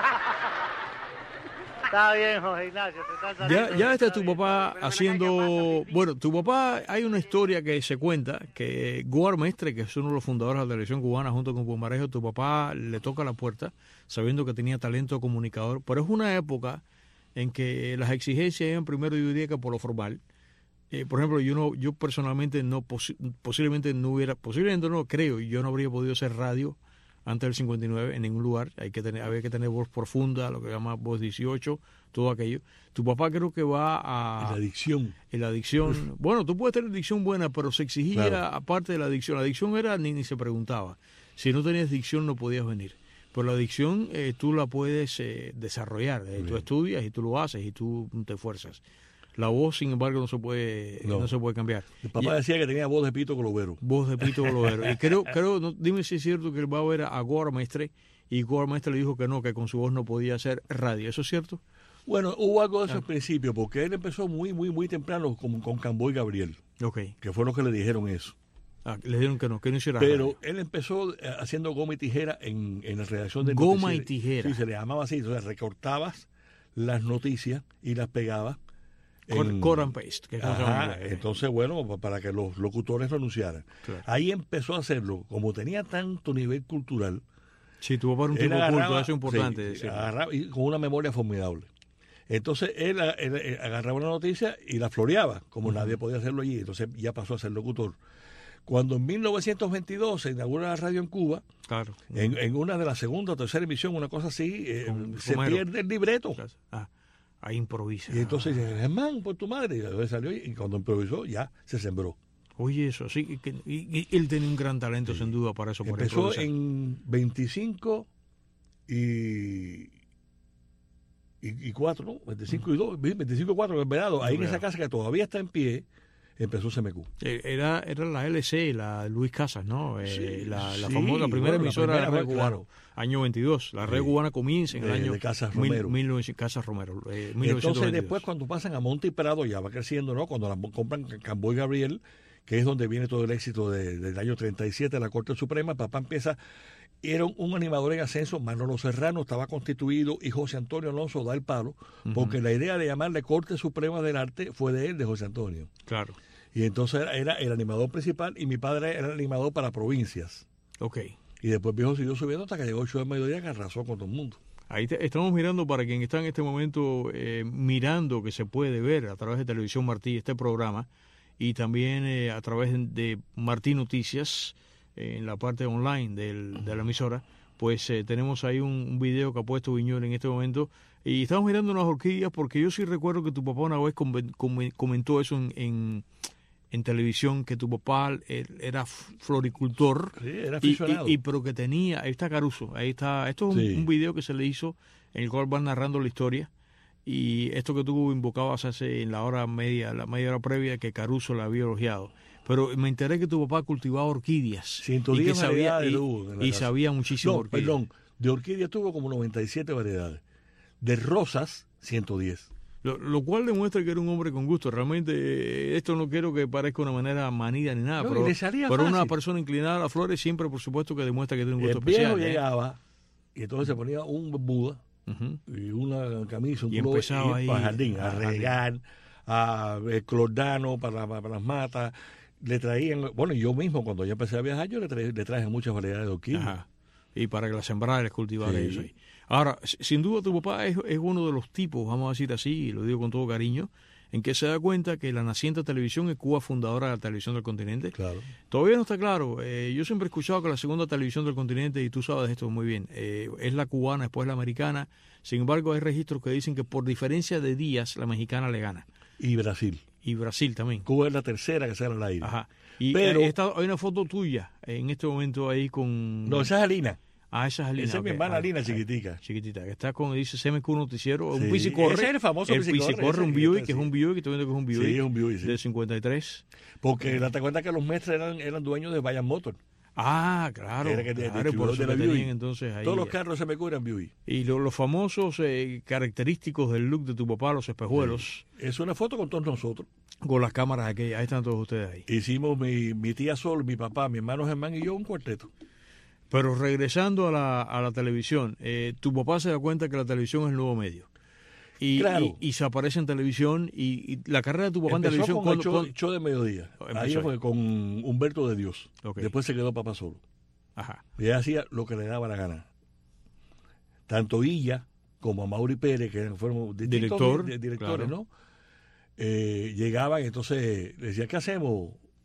Está bien, José Ignacio. Te están ya, ya está tu papá haciendo... Bueno, tu papá, hay una historia que se cuenta que Guar Mestre, que es uno de los fundadores de la televisión cubana, junto con Pumarejo, tu papá le toca la puerta sabiendo que tenía talento comunicador, pero es una época en que las exigencias iban primero, yo diría, que por lo formal. Eh, por ejemplo, yo no, yo personalmente no, posi- posiblemente no hubiera, posiblemente no creo, yo no habría podido hacer radio antes del cincuenta y nueve, en ningún lugar. Hay que tener, había que tener voz profunda, lo que llama voz dieciocho, todo aquello. Tu papá creo que va a... La adicción. En la adicción. Bueno, tú puedes tener dicción buena, pero se exigía, claro, aparte de la adicción. La adicción era, ni, ni se preguntaba. Si no tenías dicción no podías venir. Pero la adicción eh, tú la puedes eh, desarrollar. Eh, tú estudias y tú lo haces y tú te esfuerzas. La voz, sin embargo, no se puede no, no se puede cambiar. El papá y, decía que tenía voz de Pito Globero. Voz de Pito Globero. Y creo, creo no, dime si es cierto que él va a ver a Gómez Mestre y Gómez Mestre le dijo que no, que con su voz no podía hacer radio. ¿Eso es cierto? Bueno, hubo algo de eso ah. al principio, porque él empezó muy, muy, muy temprano con, con Camboy Gabriel. Okay. Que fue lo que le dijeron eso. Ah, le dijeron que no, que no hiciera Pero radio. Él empezó haciendo goma y tijera en, en la redacción de Goma y tijera. Sí, se le llamaba así. Entonces recortabas las noticias y las pegabas. En, cut and paste. Que ajá, entonces, bueno, para que los locutores lo anunciaran. Claro. Ahí empezó a hacerlo. Como tenía tanto nivel cultural. Sí, tuvo para un tipo agarraba, culto, eso es importante. Sí, agarraba, y con una memoria formidable. Entonces, él, él, él agarraba una noticia y la floreaba, como uh-huh. nadie podía hacerlo allí. Entonces, ya pasó a ser locutor. Cuando en mil novecientos veintidós se inaugura la radio en Cuba, claro. en, en una de la segunda o tercera emisión, una cosa así, eh, se Romero. pierde el libreto. Ah. Ahí improvisa. Y entonces dice, Germán, por tu madre. Y salió y cuando improvisó ya se sembró. Oye, eso, sí. Y, y, y él tenía un gran talento, sí. sin duda, para eso. Para empezó en veinticinco y, y, y cuatro, ¿no? veinticinco y dos, veinticinco y cuatro, en verano. Ahí en esa casa que todavía está en pie, empezó C M Q. Era, era la L C, la Luis Casas, ¿no? Sí, eh, la, la sí, famosa, la primera bueno, emisora la de la red cubana, claro. año veintidós. La red sí. cubana comienza en de, el año de Casas Romero. Mil, mil, Casas Romero eh, Entonces después cuando pasan a Monte y Prado ya va creciendo, ¿no? Cuando la compran Camboy Gabriel, que es donde viene todo el éxito de, del año treinta y siete de la Corte Suprema, papá empieza... Era un, un animador en ascenso, Manolo Serrano estaba constituido y José Antonio Alonso da el palo, uh-huh. porque la idea de llamarle Corte Suprema del Arte fue de él, de José Antonio. Claro. Y entonces era, era el animador principal y mi padre era el animador para provincias. Ok. Y después viejo siguió subiendo hasta que llegó el show de mediodía que arrasó con todo el mundo. Ahí te, estamos mirando, para quien está en este momento eh, mirando que se puede ver a través de Televisión Martí este programa y también eh, a través de Martí Noticias eh, en la parte online del, de la emisora, pues eh, tenemos ahí un, un video que ha puesto Viñuel en este momento y estamos mirando unas orquídeas porque yo sí recuerdo que tu papá una vez com- com- comentó eso en... en en televisión, que tu papá era floricultor, sí, era aficionado. Y, y, y pero que tenía, ahí está Caruso, ahí está, esto es un, sí. un video que se le hizo en el cual van narrando la historia y esto que tú invocabas hace en la hora media, la media hora previa que Caruso la había elogiado. Pero me enteré que tu papá cultivaba orquídeas ciento diez y que sabía, variedades y, y sabía muchísimo no, orquídeas. Perdón, de orquídeas tuvo como noventa y siete variedades, de rosas ciento diez. Lo, lo cual demuestra que era un hombre con gusto. Realmente, esto no quiero que parezca una manera manida ni nada, no, pero, pero una fácil. persona inclinada a las flores siempre, por supuesto, que demuestra que tiene un gusto el viejo especial. llegaba ¿eh? y entonces se ponía un Buda uh-huh. y una camisa, un y pullover, empezaba y ahí a jardín, a regar, a clordano para, para, para las matas. Le traían, bueno, yo mismo cuando ya empecé a viajar, yo le traje, le traje muchas variedades de orquídeas. Ajá. Y para que las sembrara, les cultivara sí. eso ahí. Ahora, sin duda tu papá es, es uno de los tipos, vamos a decir así, y lo digo con todo cariño, en que se da cuenta que la naciente televisión es Cuba fundadora de la televisión del continente. Claro. Todavía no está claro. Eh, yo siempre he escuchado que la segunda televisión del continente, y tú sabes esto muy bien, eh, es la cubana, después la americana. Sin embargo, hay registros que dicen que por diferencia de días, la mexicana le gana. Y Brasil. Y Brasil también. Cuba es la tercera que sale al aire. Ajá. Y Pero, eh, está, hay una foto tuya en este momento ahí con... No, esa es Alina. Ah, esa es Alina. Esa okay. es mi hermana ah, Alina, ah, chiquitica. Chiquitita, que está con, dice C M Q Noticiero, sí. un Pisicorre. Ese es el famoso el Pisicorre. Pisicorre, un Buick, que es un Buick, estoy viendo que es un Buick. Sí, es un Buick, sí. De cincuenta y tres. Porque date cuenta que los mestres eran, eran dueños de Bayan Motor. Ah, claro. Era que claro, por eso de la tenían entonces ahí. Todos los carros se me curan Buick. Y lo, los famosos eh, característicos del look de tu papá, los espejuelos. Sí. Es una foto con todos nosotros. Con las cámaras aquellas, ahí están todos ustedes ahí. Hicimos mi, mi tía Sol, mi papá, mi hermano Germán y yo un cuarteto. Pero regresando a la, a la televisión, eh, tu papá se da cuenta que la televisión es el nuevo medio. Y, claro. y, y se aparece en televisión y, y la carrera de tu papá empezó en televisión... con cuando, el show, cuando... show de mediodía. Ahí fue con Humberto de Dios. Okay. Después se quedó papá solo. Ajá. Y ella hacía lo que le daba la gana. Tanto Illa como a Mauri Pérez, que fueron Director, directores, claro. ¿no? Eh, llegaban, entonces decía, ¿qué hacemos?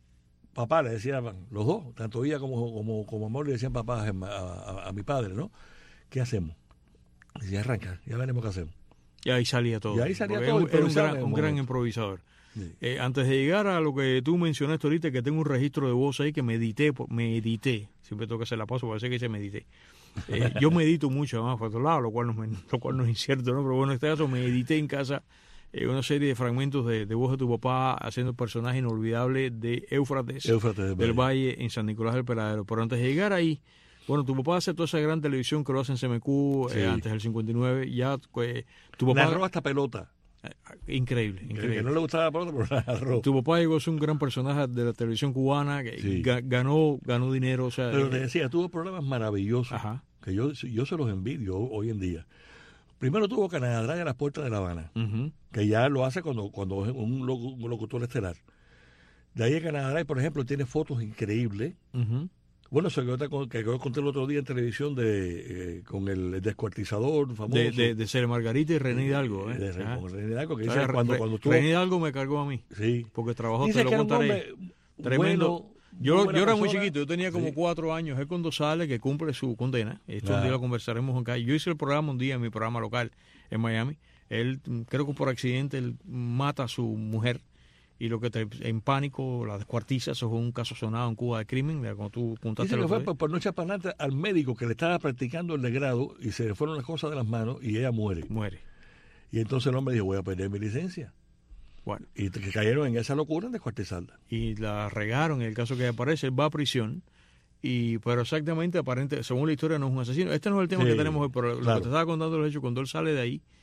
papá, le decían los dos, tanto ella como, como, como amor, le decían papá a, a, a mi padre, ¿no? ¿Qué hacemos? Decía, arranca, ya veremos qué hacemos. Y ahí salía todo. Y ahí salía Porque todo. Era un, gran, un gran improvisador. Sí. Eh, antes de llegar a lo que tú mencionaste ahorita, que tengo un registro de voz ahí que medité, medité, siempre tengo que hacer la pausa, parece que se medité. Eh, yo medito mucho, además, por otro lado, lo cual no, lo cual no es incierto, ¿no? Pero bueno, en este caso medité en casa eh, una serie de fragmentos de, de voz de tu papá haciendo el personaje inolvidable de Éufrates, Éufrates del, del Valle en San Nicolás del Peladero. Pero antes de llegar ahí, bueno, tu papá hace toda esa gran televisión que lo hace en C M Q, sí. eh, antes del cincuenta y nueve, ya eh, tu papá... Narró hasta pelota. Increíble, increíble. Que no le gustaba la pelota, pero la narró. Tu papá llegó a ser un gran personaje de la televisión cubana, que sí. ganó ganó dinero. O sea, pero eh, te decía, tuvo programas maravillosos, ajá. que yo, yo se los envidio hoy en día. Primero tuvo Canadá en las puertas de La Habana, uh-huh. que ya lo hace cuando, cuando es un, un locutor estelar. De ahí en Canadá, por ejemplo, tiene fotos increíbles. Uh-huh. Bueno, eso que yo, que yo conté el otro día en televisión de eh, con el descuartizador famoso. De, de, de Ser Margarita y René Hidalgo. ¿eh? De, de, ah. con René Hidalgo, que dice Re, cuando, Re, cuando estuvo... René Hidalgo me cargó a mí. Sí. Porque trabajó, dice te lo que contaré. Tremendo. Bueno, yo, yo era muy persona. chiquito, yo tenía como sí. cuatro años. Es cuando sale que cumple su condena. Esto ah. un día lo conversaremos acá. Yo hice el programa un día en mi programa local en Miami. Él, creo que por accidente, él mata a su mujer. Y lo que te, en pánico la descuartiza, eso fue un caso sonado en Cuba de crimen, como tú contaste. Dice que fue por, por no echar para adelante al médico que le estaba practicando el degrado y se le fueron las cosas de las manos y ella muere. Muere. Y entonces el hombre dijo, voy a perder mi licencia. Bueno. Y que cayeron en esa locura de descuartizarla. Y la regaron en el caso que aparece, él va a prisión. Y, pero exactamente, aparente, según la historia, no es un asesino. Este no es el tema sí, que tenemos hoy, pero claro. lo que te estaba contando los hechos, cuando él sale de ahí,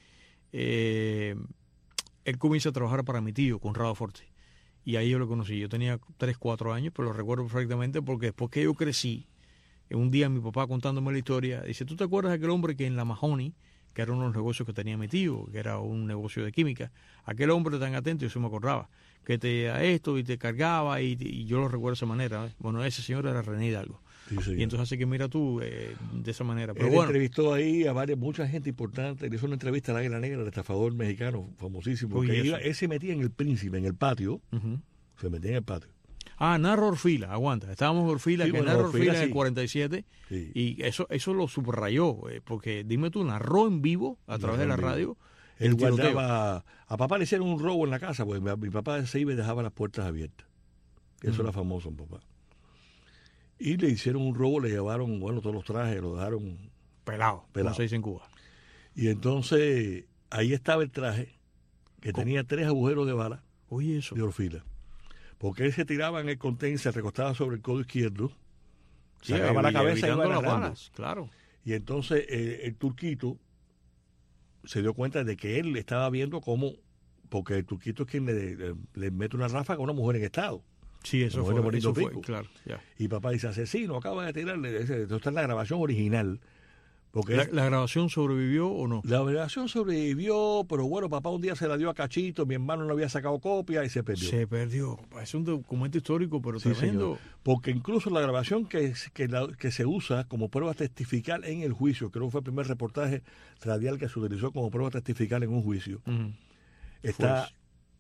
eh, él comienza a trabajar para mi tío, Conrado Forte. Y ahí yo lo conocí. Yo tenía tres, cuatro años, pero lo recuerdo perfectamente porque después que yo crecí, un día mi papá contándome la historia, dice, ¿tú te acuerdas de aquel hombre que en la Mahoney, que era uno de los negocios que tenía mi tío, que era un negocio de química, aquel hombre tan atento, yo se me acordaba, que te a esto y te cargaba y, y yo lo recuerdo de esa manera. ¿eh? Bueno, ese señor era René Hidalgo. Sí, y entonces así que mira tú eh, de esa manera. Pero él bueno. entrevistó ahí a varias, mucha gente importante. Le hizo una entrevista a la Águila Negra, el estafador mexicano famosísimo. Que iba, él se metía en el Príncipe, en el patio. Uh-huh. Se metía en el patio. Ah, narra Orfila, aguanta. Estábamos en Orfila, sí, que bueno, narra Orfila, Orfila sí. en el cuarenta y siete. Sí. Y eso eso lo subrayó. Eh, porque dime tú, narró en vivo a través narró de la radio. Él guardaba. A papá le hicieron un robo en la casa, porque mi, mi papá se iba y dejaba las puertas abiertas. Eso uh-huh. era famoso en papá. Y le hicieron un robo, le llevaron, bueno, todos los trajes, lo dejaron pelado, pelado. Como se dice en Cuba. Y entonces, ahí estaba el traje, que ¿Cómo? tenía tres agujeros de bala. Oye, eso. De Orfila. Porque él se tiraba en el contén, se recostaba sobre el codo izquierdo, sí, sacaba la cabeza y iba las balas, claro. Y entonces eh, el turquito se dio cuenta de que él estaba viendo cómo, porque el turquito es quien le, le, le mete una ráfaga a una mujer en estado. Sí, eso fue, eso fue, claro. Ya. Y papá dice, asesino, acaba de tirarle. Esto está en la grabación original. Porque ¿La, es, ¿La grabación sobrevivió o no? La grabación sobrevivió, pero bueno, papá un día se la dio a Cachito, mi hermano no había sacado copia y se perdió. Se perdió. Es un documento histórico, pero sí, tremendo. Señor. Porque incluso la grabación que, que, la, que se usa como prueba testifical en el juicio, creo que fue el primer reportaje radial que se utilizó como prueba testifical en un juicio, uh-huh. está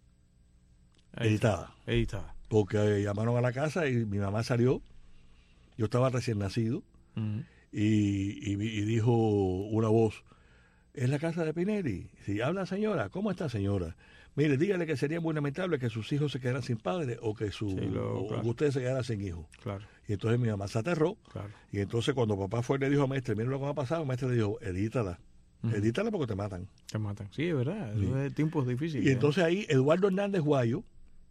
editada. Editada. Porque eh, llamaron a la casa y mi mamá salió, yo estaba recién nacido, uh-huh. y, y, y dijo una voz, ¿es la casa de Pinelli? Si habla señora, ¿cómo está señora? Mire, dígale que sería muy lamentable que sus hijos se quedaran sin padre o que su sí, lo, o claro. que usted se quedara sin hijos. Claro. Y entonces mi mamá se aterró, claro. y entonces cuando papá fue y le dijo a maestre, mire lo que me ha pasado, maestre le dijo, edítala. Uh-huh. Edítala porque te matan. Te matan, sí, es verdad, sí. Es tiempos difíciles. Y entonces ahí Eduardo Hernández Guayo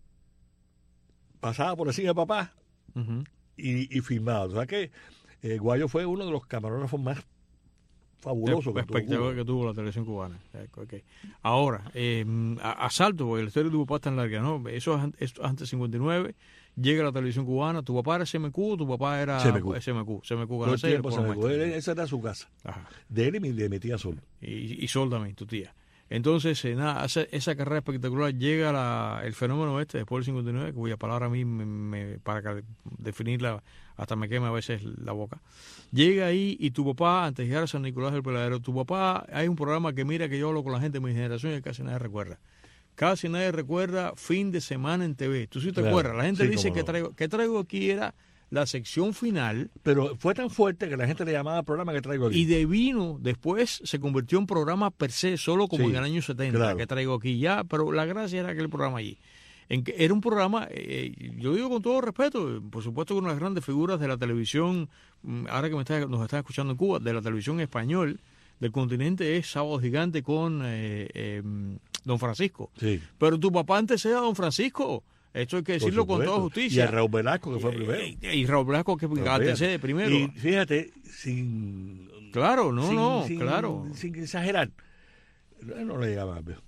pasaba por encima de papá uh-huh. y, y filmado. O sea que eh, Guayo fue uno de los camarógrafos más fabulosos que tuvo, que tuvo la televisión cubana. Okay. Ahora, eh, asalto, porque la historia de tu papá es tan larga, ¿no? Eso es antes del cincuenta y nueve, llega la televisión cubana, tu papá era C M Q, tu papá era C M Q. C M Q, C M Q Todo el tiempo C M Q. Él, esa era su casa. Ajá. De él y de mi tía Sol. Y, y Sol también, tu tía. Entonces, eh, nada, hace esa carrera espectacular, llega la, el fenómeno este después del cincuenta y nueve, cuya palabra a mí, me, me, para definirla, hasta me quema a veces la boca. Llega ahí y tu papá, antes de llegar a San Nicolás del Peladero, tu papá, hay un programa que mira que yo hablo con la gente de mi generación y casi nadie recuerda, casi nadie recuerda Fin de Semana en T V. ¿Tú sí te Claro, acuerdas? La gente sí, dice cómo que no. traigo, que traigo aquí era la sección final. Pero fue tan fuerte que la gente le llamaba programa que traigo aquí. Y de vino, después se convirtió en programa per se, solo como Sí, en el año setenta, claro. que traigo aquí ya, pero la gracia era aquel programa allí. En que era un programa, eh, yo digo con todo respeto, por supuesto que una de las grandes figuras de la televisión, mm, ahora que me está, nos están escuchando en Cuba, de la televisión español del continente es Sábado Gigante con eh, eh, Don Francisco. Sí. Pero tu papá antecede a Don Francisco. Esto hay que decirlo con toda justicia. Y a Raúl Velasco, que fue primero. Y, y Raúl Velasco, que Pero antecede primero. Y fíjate, sin... Claro, no, sin, no, sin- claro. Sin exagerar. No, no le llegaba. pero-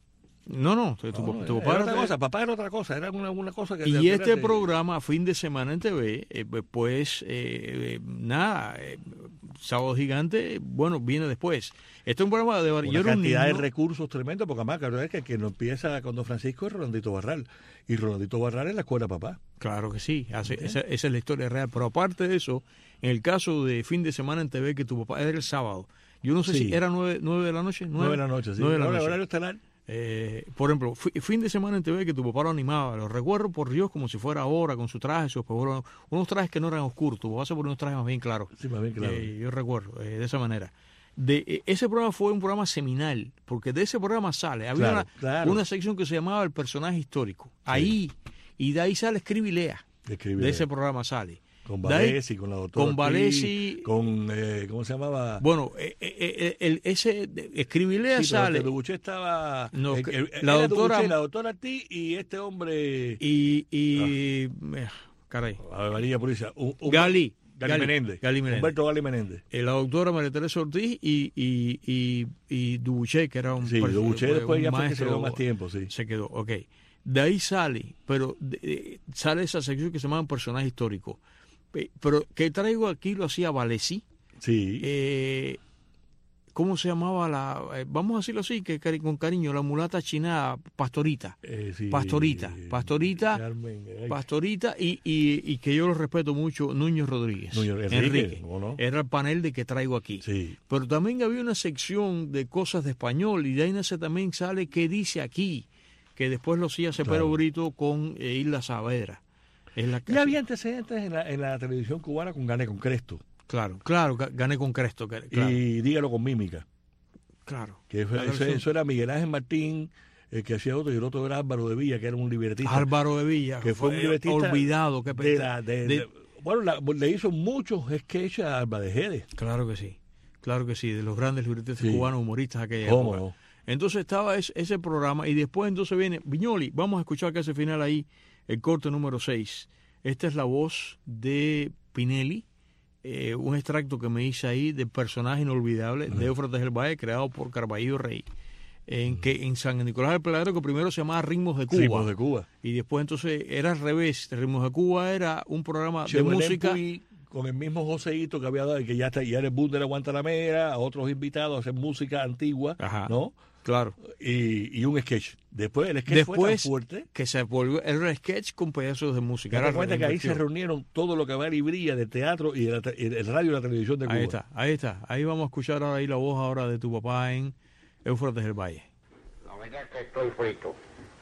No, no, tu, tu- No, tu era papá otra era- cosa, papá era otra cosa, era una, una cosa que... Y de- este de- programa, Fin de Semana en T V, eh, pues, eh, eh, nada, eh, Sábado Gigante, bueno, viene después. Este es un programa de... una yo era un cantidad de niño- recursos tremendos, porque además, claro, es que quien lo empieza con Don Francisco es Rolandito Barral, y Rolandito Barral es la escuela papá. Claro que sí, hace- esa, esa es la historia real. Pero aparte de eso, en el caso de Fin de Semana en T V, que tu papá era el sábado, yo no sé Sí. si era nueve, nueve de la noche. Nueve de la noche, sí. Nueve de la Ahora, noche. horario estelar. Eh, por ejemplo, fi- Fin de Semana en T V que tu papá lo animaba, lo recuerdo por Dios como si fuera ahora, con su traje, sus espejuelos, unos trajes que no eran oscuros, tu papá se ponía unos trajes más bien claros. Sí, más bien claro. Eh, yo recuerdo, eh, de esa manera. De, eh, ese programa fue un programa seminal, porque de ese programa sale, había Claro, una, claro. una sección que se llamaba El Personaje Histórico, ahí, y de ahí sale Escribe y Lea, Escribe y de Lea. ese programa sale. Con De ahí- Valesi, con la doctora con Ortiz, Valesi, con, eh, ¿cómo se llamaba? bueno, eh, eh, eh, el, ese de- Escribe y Lea Sí, pero sale, que Dubuché estaba... No, eh, que- eh, la era doctora- Dubuché, la doctora Ortiz y este hombre... y, y eh, caray, A ver, María Purisa. Un, un- Gali, Gali Gali, Menéndez. Gali Menéndez. Humberto Gali Menéndez. Eh, la doctora María Teresa Ortiz y, y, y, y Dubuché, que era un, Sí, per- Dubuché un después ya fue que se maestro, quedó más tiempo, sí. Se quedó, ok. De ahí sale, pero de- de- sale esa sección que se llama Personaje Histórico. Pe- Pero que traigo aquí lo hacía Valesi. Sí. Eh, ¿Cómo se llamaba la? eh, vamos a decirlo así, que cari- con cariño, la mulata china Pastorita. Eh, sí. Pastorita, Pastorita, Carmen, eh, Pastorita y, y, y que yo lo respeto mucho, Núñez Rodríguez. Núñez- Enrique, ¿cómo no? Era el panel de que traigo aquí. Sí. Pero también había una sección de cosas de español y de ahí nace también sale ¿Qué dice aquí? Que después lo hacía Cepero Claro. Brito con eh, Isla Saavedra. Es la Ya había antecedentes en la, en la televisión cubana con Gane con Cresto. Claro, claro, ga- gané con Cresto. que- Claro, Y dígalo con mímica. claro. Que fue- Claro, eso, sí. eso era Miguel Ángel Martín, el que hacía otro, y el otro era Álvaro de Villa, que era un libretista. Álvaro de Villa, que fue un libretista olvidado. Qué de pena. la- de- De- de- bueno, la- le hizo muchos sketches a Alba de Jerez. Claro que sí, claro que sí, de los grandes libretistas Sí. cubanos humoristas de aquella ¿Cómo época. no? Entonces estaba ese, ese programa y después entonces viene Viñoli. Vamos a escuchar casi al final ahí el corte número seis. Esta es la voz de Pinelli, eh, un extracto que me hice ahí de personaje inolvidable de Éufrates del Valle, creado por Carballo Rey, en que en San Nicolás del Peladero, que primero se llamaba Ritmos de Cuba. Ritmos de Cuba. Y después entonces era al revés. Ritmos de Cuba era un programa de Chevelén música. Puy, con el mismo Joseito que había dado, que ya está, ya era el boom de la Guantanamera, a otros invitados a hacer música antigua, Ajá. ¿no? Claro. Y, y un sketch. Después el sketch fue tan Después fuerte. que se volvió, era un sketch con pedazos de música. Te Era das cuenta que ahí reinversión. se reunieron todo lo que va y brilla de teatro y de la te- y el radio y la televisión de Cuba. Ahí está, ahí está. Ahí vamos a escuchar ahora ahí la voz ahora de tu papá en Éufrates del Valle. La verdad es que estoy frito.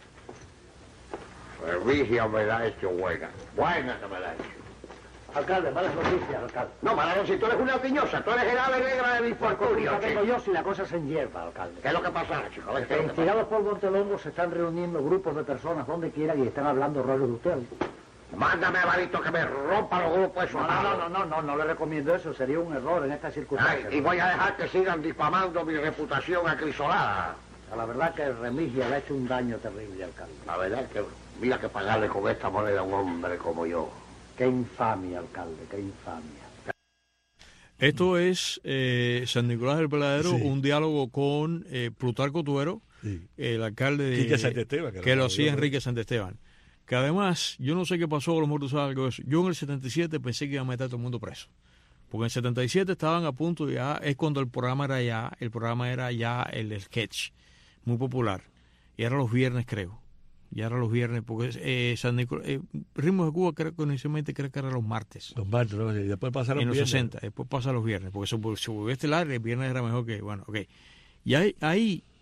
Servicio me la ha hecho buena. Buena que me la ha hecho. Alcalde, malas noticias, alcalde. No, Maradona, si tú eres una piñosa, tú eres el ave negra del infortunio, La tengo chico. yo si la cosa se enhierva, alcalde. ¿Qué es lo que pasa, chico? A ver, ¿qué es lo que pasa? Tirados por Montelongo se están reuniendo grupos de personas donde quiera y están hablando rollos de usted. Mándame a Barito que me rompa los grupos esos. No, no, no, no, no, no le recomiendo eso, sería un error en estas Ay, circunstancias. y voy a dejar que sigan difamando mi reputación acrisolada. La verdad que Remigia le ha hecho un daño terrible, alcalde. La verdad es que mira que pagarle con esta moneda a un hombre como yo. Qué infamia, alcalde, qué infamia. Esto es eh, San Nicolás del Peladero, Sí. un diálogo con eh, Plutarco Tuero, Sí. el alcalde de... Quique Santesteban, que que era lo la hacía mayor, Enrique Santesteban. Que además, yo no sé qué pasó, a lo mejor tú sabes algo de eso. Yo en el setenta y siete pensé que iban a meter a todo el mundo preso. Porque en el setenta y siete estaban a punto ya, es cuando el programa era ya, el programa era ya el sketch, muy popular. Y era los viernes, creo. Y era los viernes, porque eh, San Nicolás, eh, Ritmos de Cuba, creo que inicialmente creo que era los martes. Los martes, ¿no? Y después pasaron En los viernes. sesenta, después pasa los viernes, porque se, se volvió estelar, el viernes era mejor que, bueno, ok. Y ahí, ahí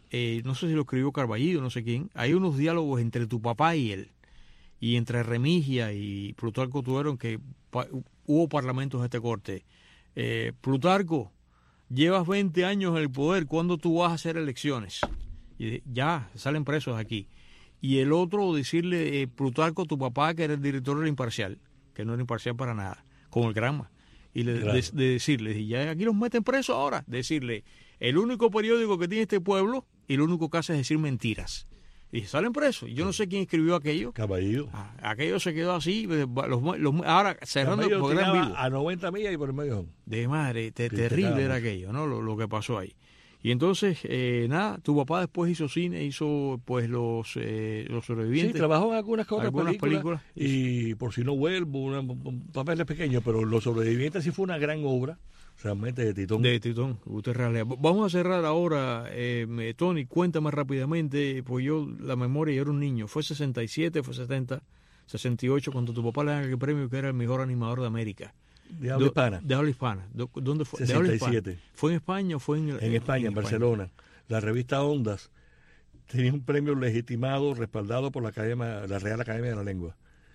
eh, no sé si lo escribió Carballido, no sé quién, hay unos diálogos entre tu papá y él, y entre Remigia y Plutarco tuvieron que pa, hubo parlamentos de este corte. Eh, Plutarco, llevas veinte años en el poder, ¿cuándo tú vas a hacer elecciones? Y ya, salen presos aquí. Y el otro decirle, eh, Plutarco, tu papá, que era el director del Imparcial, que no era imparcial para nada, con el Granma. Y le, claro. de, de decirle, y ya aquí los meten presos ahora, decirle, el único periódico que tiene este pueblo y lo único que hace es decir mentiras. Y salen presos. Yo no sé quién escribió aquello. Caballero. Ah, aquello se quedó así. Los, los, ahora, cerrando el porque eran vivos. A noventa millas y por el medio. De madre, te, terrible era aquello, ¿no? Lo, lo que pasó ahí. Y entonces, eh, nada, tu papá después hizo cine, hizo pues los, eh, los sobrevivientes. Sí, trabajó en algunas, otras algunas películas, películas. Y por si no vuelvo, una, un papel pequeño, pero Los Sobrevivientes sí fue una gran obra, realmente de Titón. De Titón, usted realidad. Vamos a cerrar ahora, eh, Tony, cuéntame rápidamente, pues yo, la memoria, yo era un niño, fue sesenta y siete, fue setenta, sesenta y ocho, cuando tu papá le dan el premio que era el mejor animador de América. De habla hispana. De habla hispana. ¿Dónde fue? sesenta y siete. De habla ¿Fue en España o fue en, en España, en, en Barcelona? España. La revista Ondas tenía un premio legitimado, respaldado por la Academia, la Real Academia de la Lengua.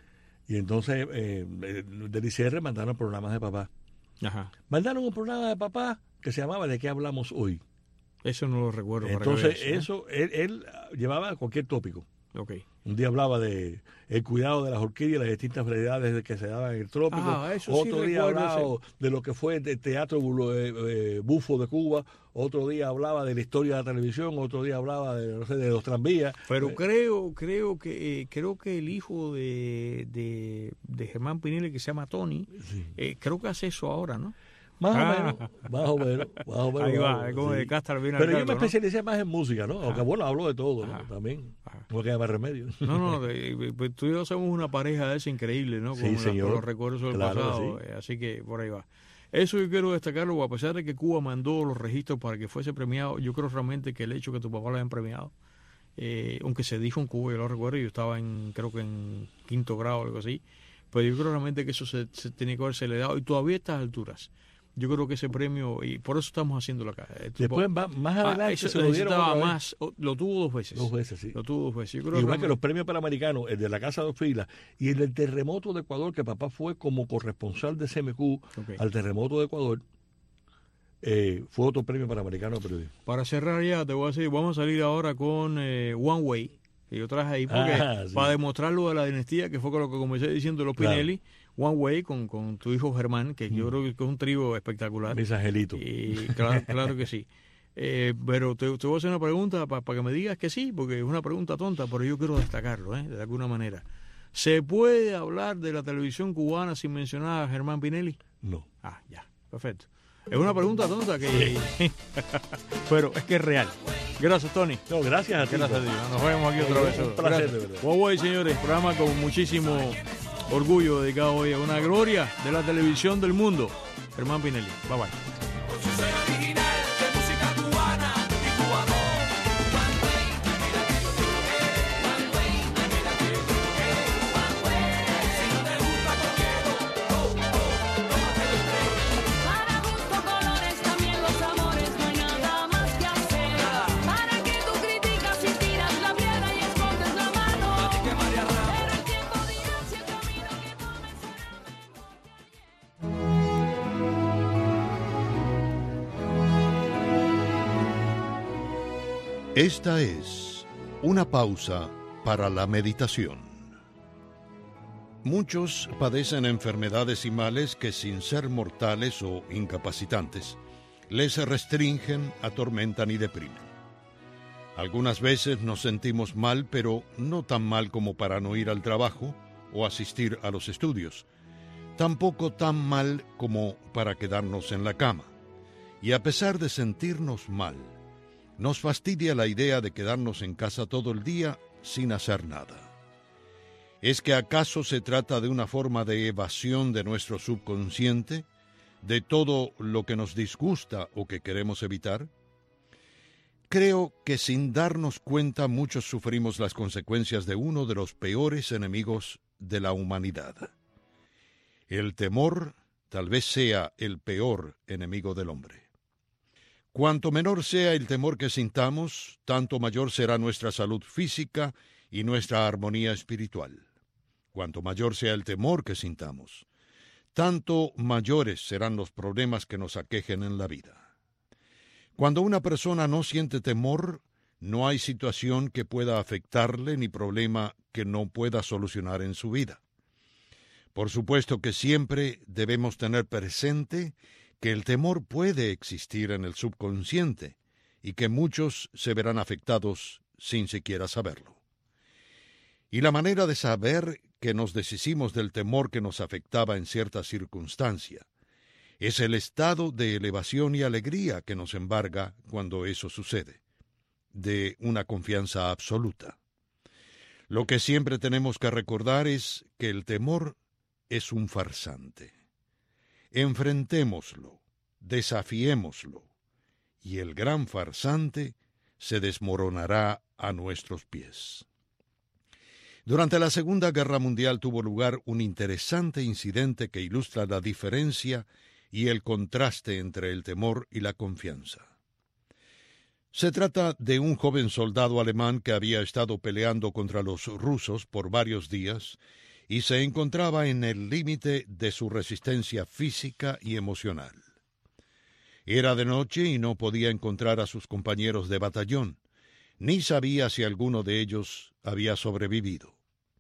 Y entonces, eh, del I C R mandaron programas de papá. Ajá. Mandaron un programa de papá que se llamaba ¿De qué hablamos hoy? Eso no lo recuerdo. Entonces, para que veas, eso, él, él llevaba cualquier tópico. Okay. Un día hablaba de el cuidado de las orquídeas, las distintas variedades que se daban en el trópico. Ah, otro sí día hablaba ese. de lo que fue el teatro eh, bufo de Cuba. Otro día hablaba de la historia de la televisión. Otro día hablaba de, no sé, de los tranvías. Pero eh, creo creo que eh, creo que el hijo de, de, de Germán Pinelli, que se llama Tony, sí. eh, creo que hace eso ahora, ¿no? Más ah. o menos, más o menos, más o menos. Ahí va, es como sí. de Castro viene Pero al yo me ¿no? especialicé más en música, ¿no? Aunque ah. bueno, hablo de todo, ¿no? Ah. También. Ah. No queda más remedio. No, no, de, de, tú y yo somos una pareja de esa increíble, ¿no? Con, sí, la, señor. con los recuerdos del claro, pasado, sí. eh, así que por ahí va. Eso yo quiero destacarlo, a pesar de que Cuba mandó los registros para que fuese premiado, yo creo realmente que el hecho que tu papá lo hayan premiado, eh, aunque se dijo en Cuba, yo lo recuerdo, yo estaba en, creo que en quinto grado o algo así, pero yo creo realmente que eso se, se tenía que haberse le dado, y todavía a estas alturas. Yo creo que ese premio, y por eso estamos haciéndolo acá. Después, va, más adelante, ah, eso, se lo dieron más, lo tuvo dos veces. Dos veces, sí. Lo tuvo dos veces. Yo creo Igual realmente... que los premios panamericanos, el de la Casa de Dos Filas y el del terremoto de Ecuador, que papá fue como corresponsal de C M Q okay. al terremoto de Ecuador, eh, fue otro premio panamericano de periodismo. Para cerrar ya, te voy a decir, vamos a salir ahora con eh, One Way, que yo traje ahí, porque ah, sí. para demostrar lo de la dinastía, que fue con lo que comencé diciendo los claro. Pinelli, One Way con, con tu hijo Germán, que mm. yo creo que es un trío espectacular. Mis angelitos. Y claro, claro que sí. Eh, pero te, te voy a hacer una pregunta para pa que me digas que sí, porque es una pregunta tonta, pero yo quiero destacarlo, ¿eh? De alguna manera. ¿Se puede hablar de la televisión cubana sin mencionar a Germán Pinelli? No. Ah, ya, perfecto. Es una pregunta tonta que... Sí. pero es que es real. Gracias, Tony. No, gracias a ti. Gracias a ti. Nos vemos aquí otra vez. Un placer, de verdad. Huawei, señores, programa con muchísimo orgullo dedicado hoy a una gloria de la televisión del mundo. Germán Pinelli. Bye bye. Esta es una pausa para la meditación. Muchos padecen enfermedades y males que, sin ser mortales o incapacitantes, les restringen, atormentan y deprimen. Algunas veces nos sentimos mal, pero no tan mal como para no ir al trabajo o asistir a los estudios. Tampoco tan mal como para quedarnos en la cama. Y a pesar de sentirnos mal, nos fastidia la idea de quedarnos en casa todo el día sin hacer nada. ¿Es que acaso se trata de una forma de evasión de nuestro subconsciente, de todo lo que nos disgusta o que queremos evitar? Creo que sin darnos cuenta muchos sufrimos las consecuencias de uno de los peores enemigos de la humanidad. El temor tal vez sea el peor enemigo del hombre. Cuanto menor sea el temor que sintamos, tanto mayor será nuestra salud física y nuestra armonía espiritual. Cuanto mayor sea el temor que sintamos, tanto mayores serán los problemas que nos aquejen en la vida. Cuando una persona no siente temor, no hay situación que pueda afectarle ni problema que no pueda solucionar en su vida. Por supuesto que siempre debemos tener presente que el temor puede existir en el subconsciente y que muchos se verán afectados sin siquiera saberlo. Y la manera de saber que nos deshicimos del temor que nos afectaba en cierta circunstancia es el estado de elevación y alegría que nos embarga cuando eso sucede, de una confianza absoluta. Lo que siempre tenemos que recordar es que el temor es un farsante. Enfrentémoslo, desafiémoslo, y el gran farsante se desmoronará a nuestros pies. Durante la Segunda Guerra Mundial tuvo lugar un interesante incidente que ilustra la diferencia y el contraste entre el temor y la confianza. Se trata de un joven soldado alemán que había estado peleando contra los rusos por varios días y se encontraba en el límite de su resistencia física y emocional. Era de noche y no podía encontrar a sus compañeros de batallón, ni sabía si alguno de ellos había sobrevivido.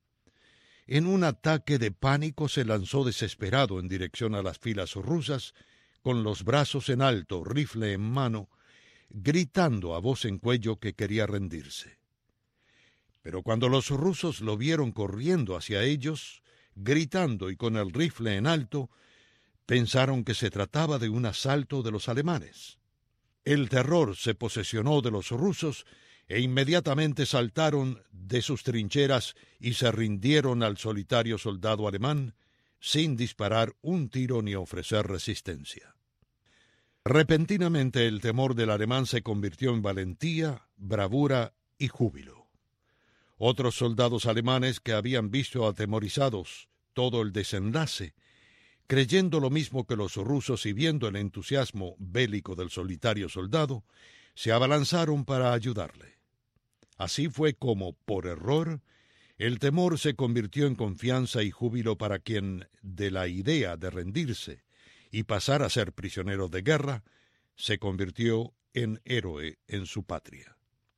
En un ataque de pánico se lanzó desesperado en dirección a las filas rusas, con los brazos en alto, rifle en mano, gritando a voz en cuello que quería rendirse. Pero cuando los rusos lo vieron corriendo hacia ellos, gritando y con el rifle en alto, pensaron que se trataba de un asalto de los alemanes. El terror se posesionó de los rusos e inmediatamente saltaron de sus trincheras y se rindieron al solitario soldado alemán, sin disparar un tiro ni ofrecer resistencia. Repentinamente el temor del alemán se convirtió en valentía, bravura y júbilo. Otros soldados alemanes que habían visto atemorizados todo el desenlace, creyendo lo mismo que los rusos y viendo el entusiasmo bélico del solitario soldado, se abalanzaron para ayudarle. Así fue como, por error, el temor se convirtió en confianza y júbilo para quien, de la idea de rendirse y pasar a ser prisionero de guerra, se convirtió en héroe en su patria.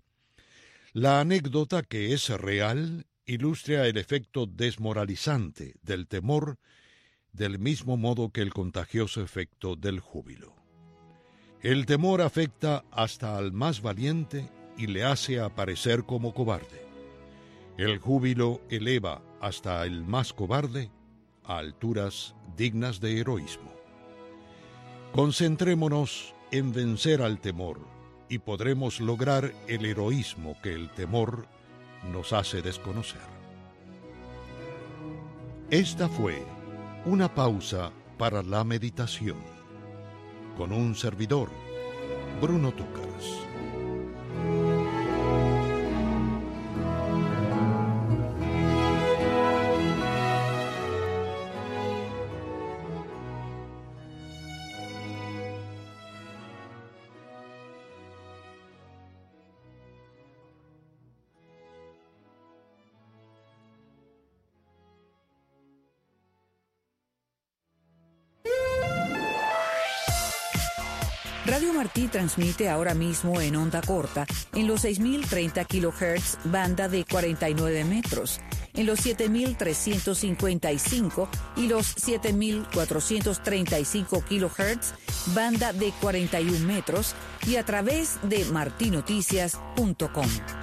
La anécdota, que es real, ilustra el efecto desmoralizante del temor, del mismo modo que el contagioso efecto del júbilo. El temor afecta hasta al más valiente y le hace aparecer como cobarde. El júbilo eleva hasta el más cobarde a alturas dignas de heroísmo. Concentrémonos en vencer al temor y podremos lograr el heroísmo que el temor nos hace desconocer. Esta fue una pausa para la meditación con un servidor, Bruno Túcaras. Radio Martí transmite ahora mismo en onda corta en los seis mil treinta kilohertz, banda de cuarenta y nueve metros, en los siete mil trescientos cincuenta y cinco y los siete mil cuatrocientos treinta y cinco kilohertz, banda de cuarenta y un metros, y a través de martinoticias punto com.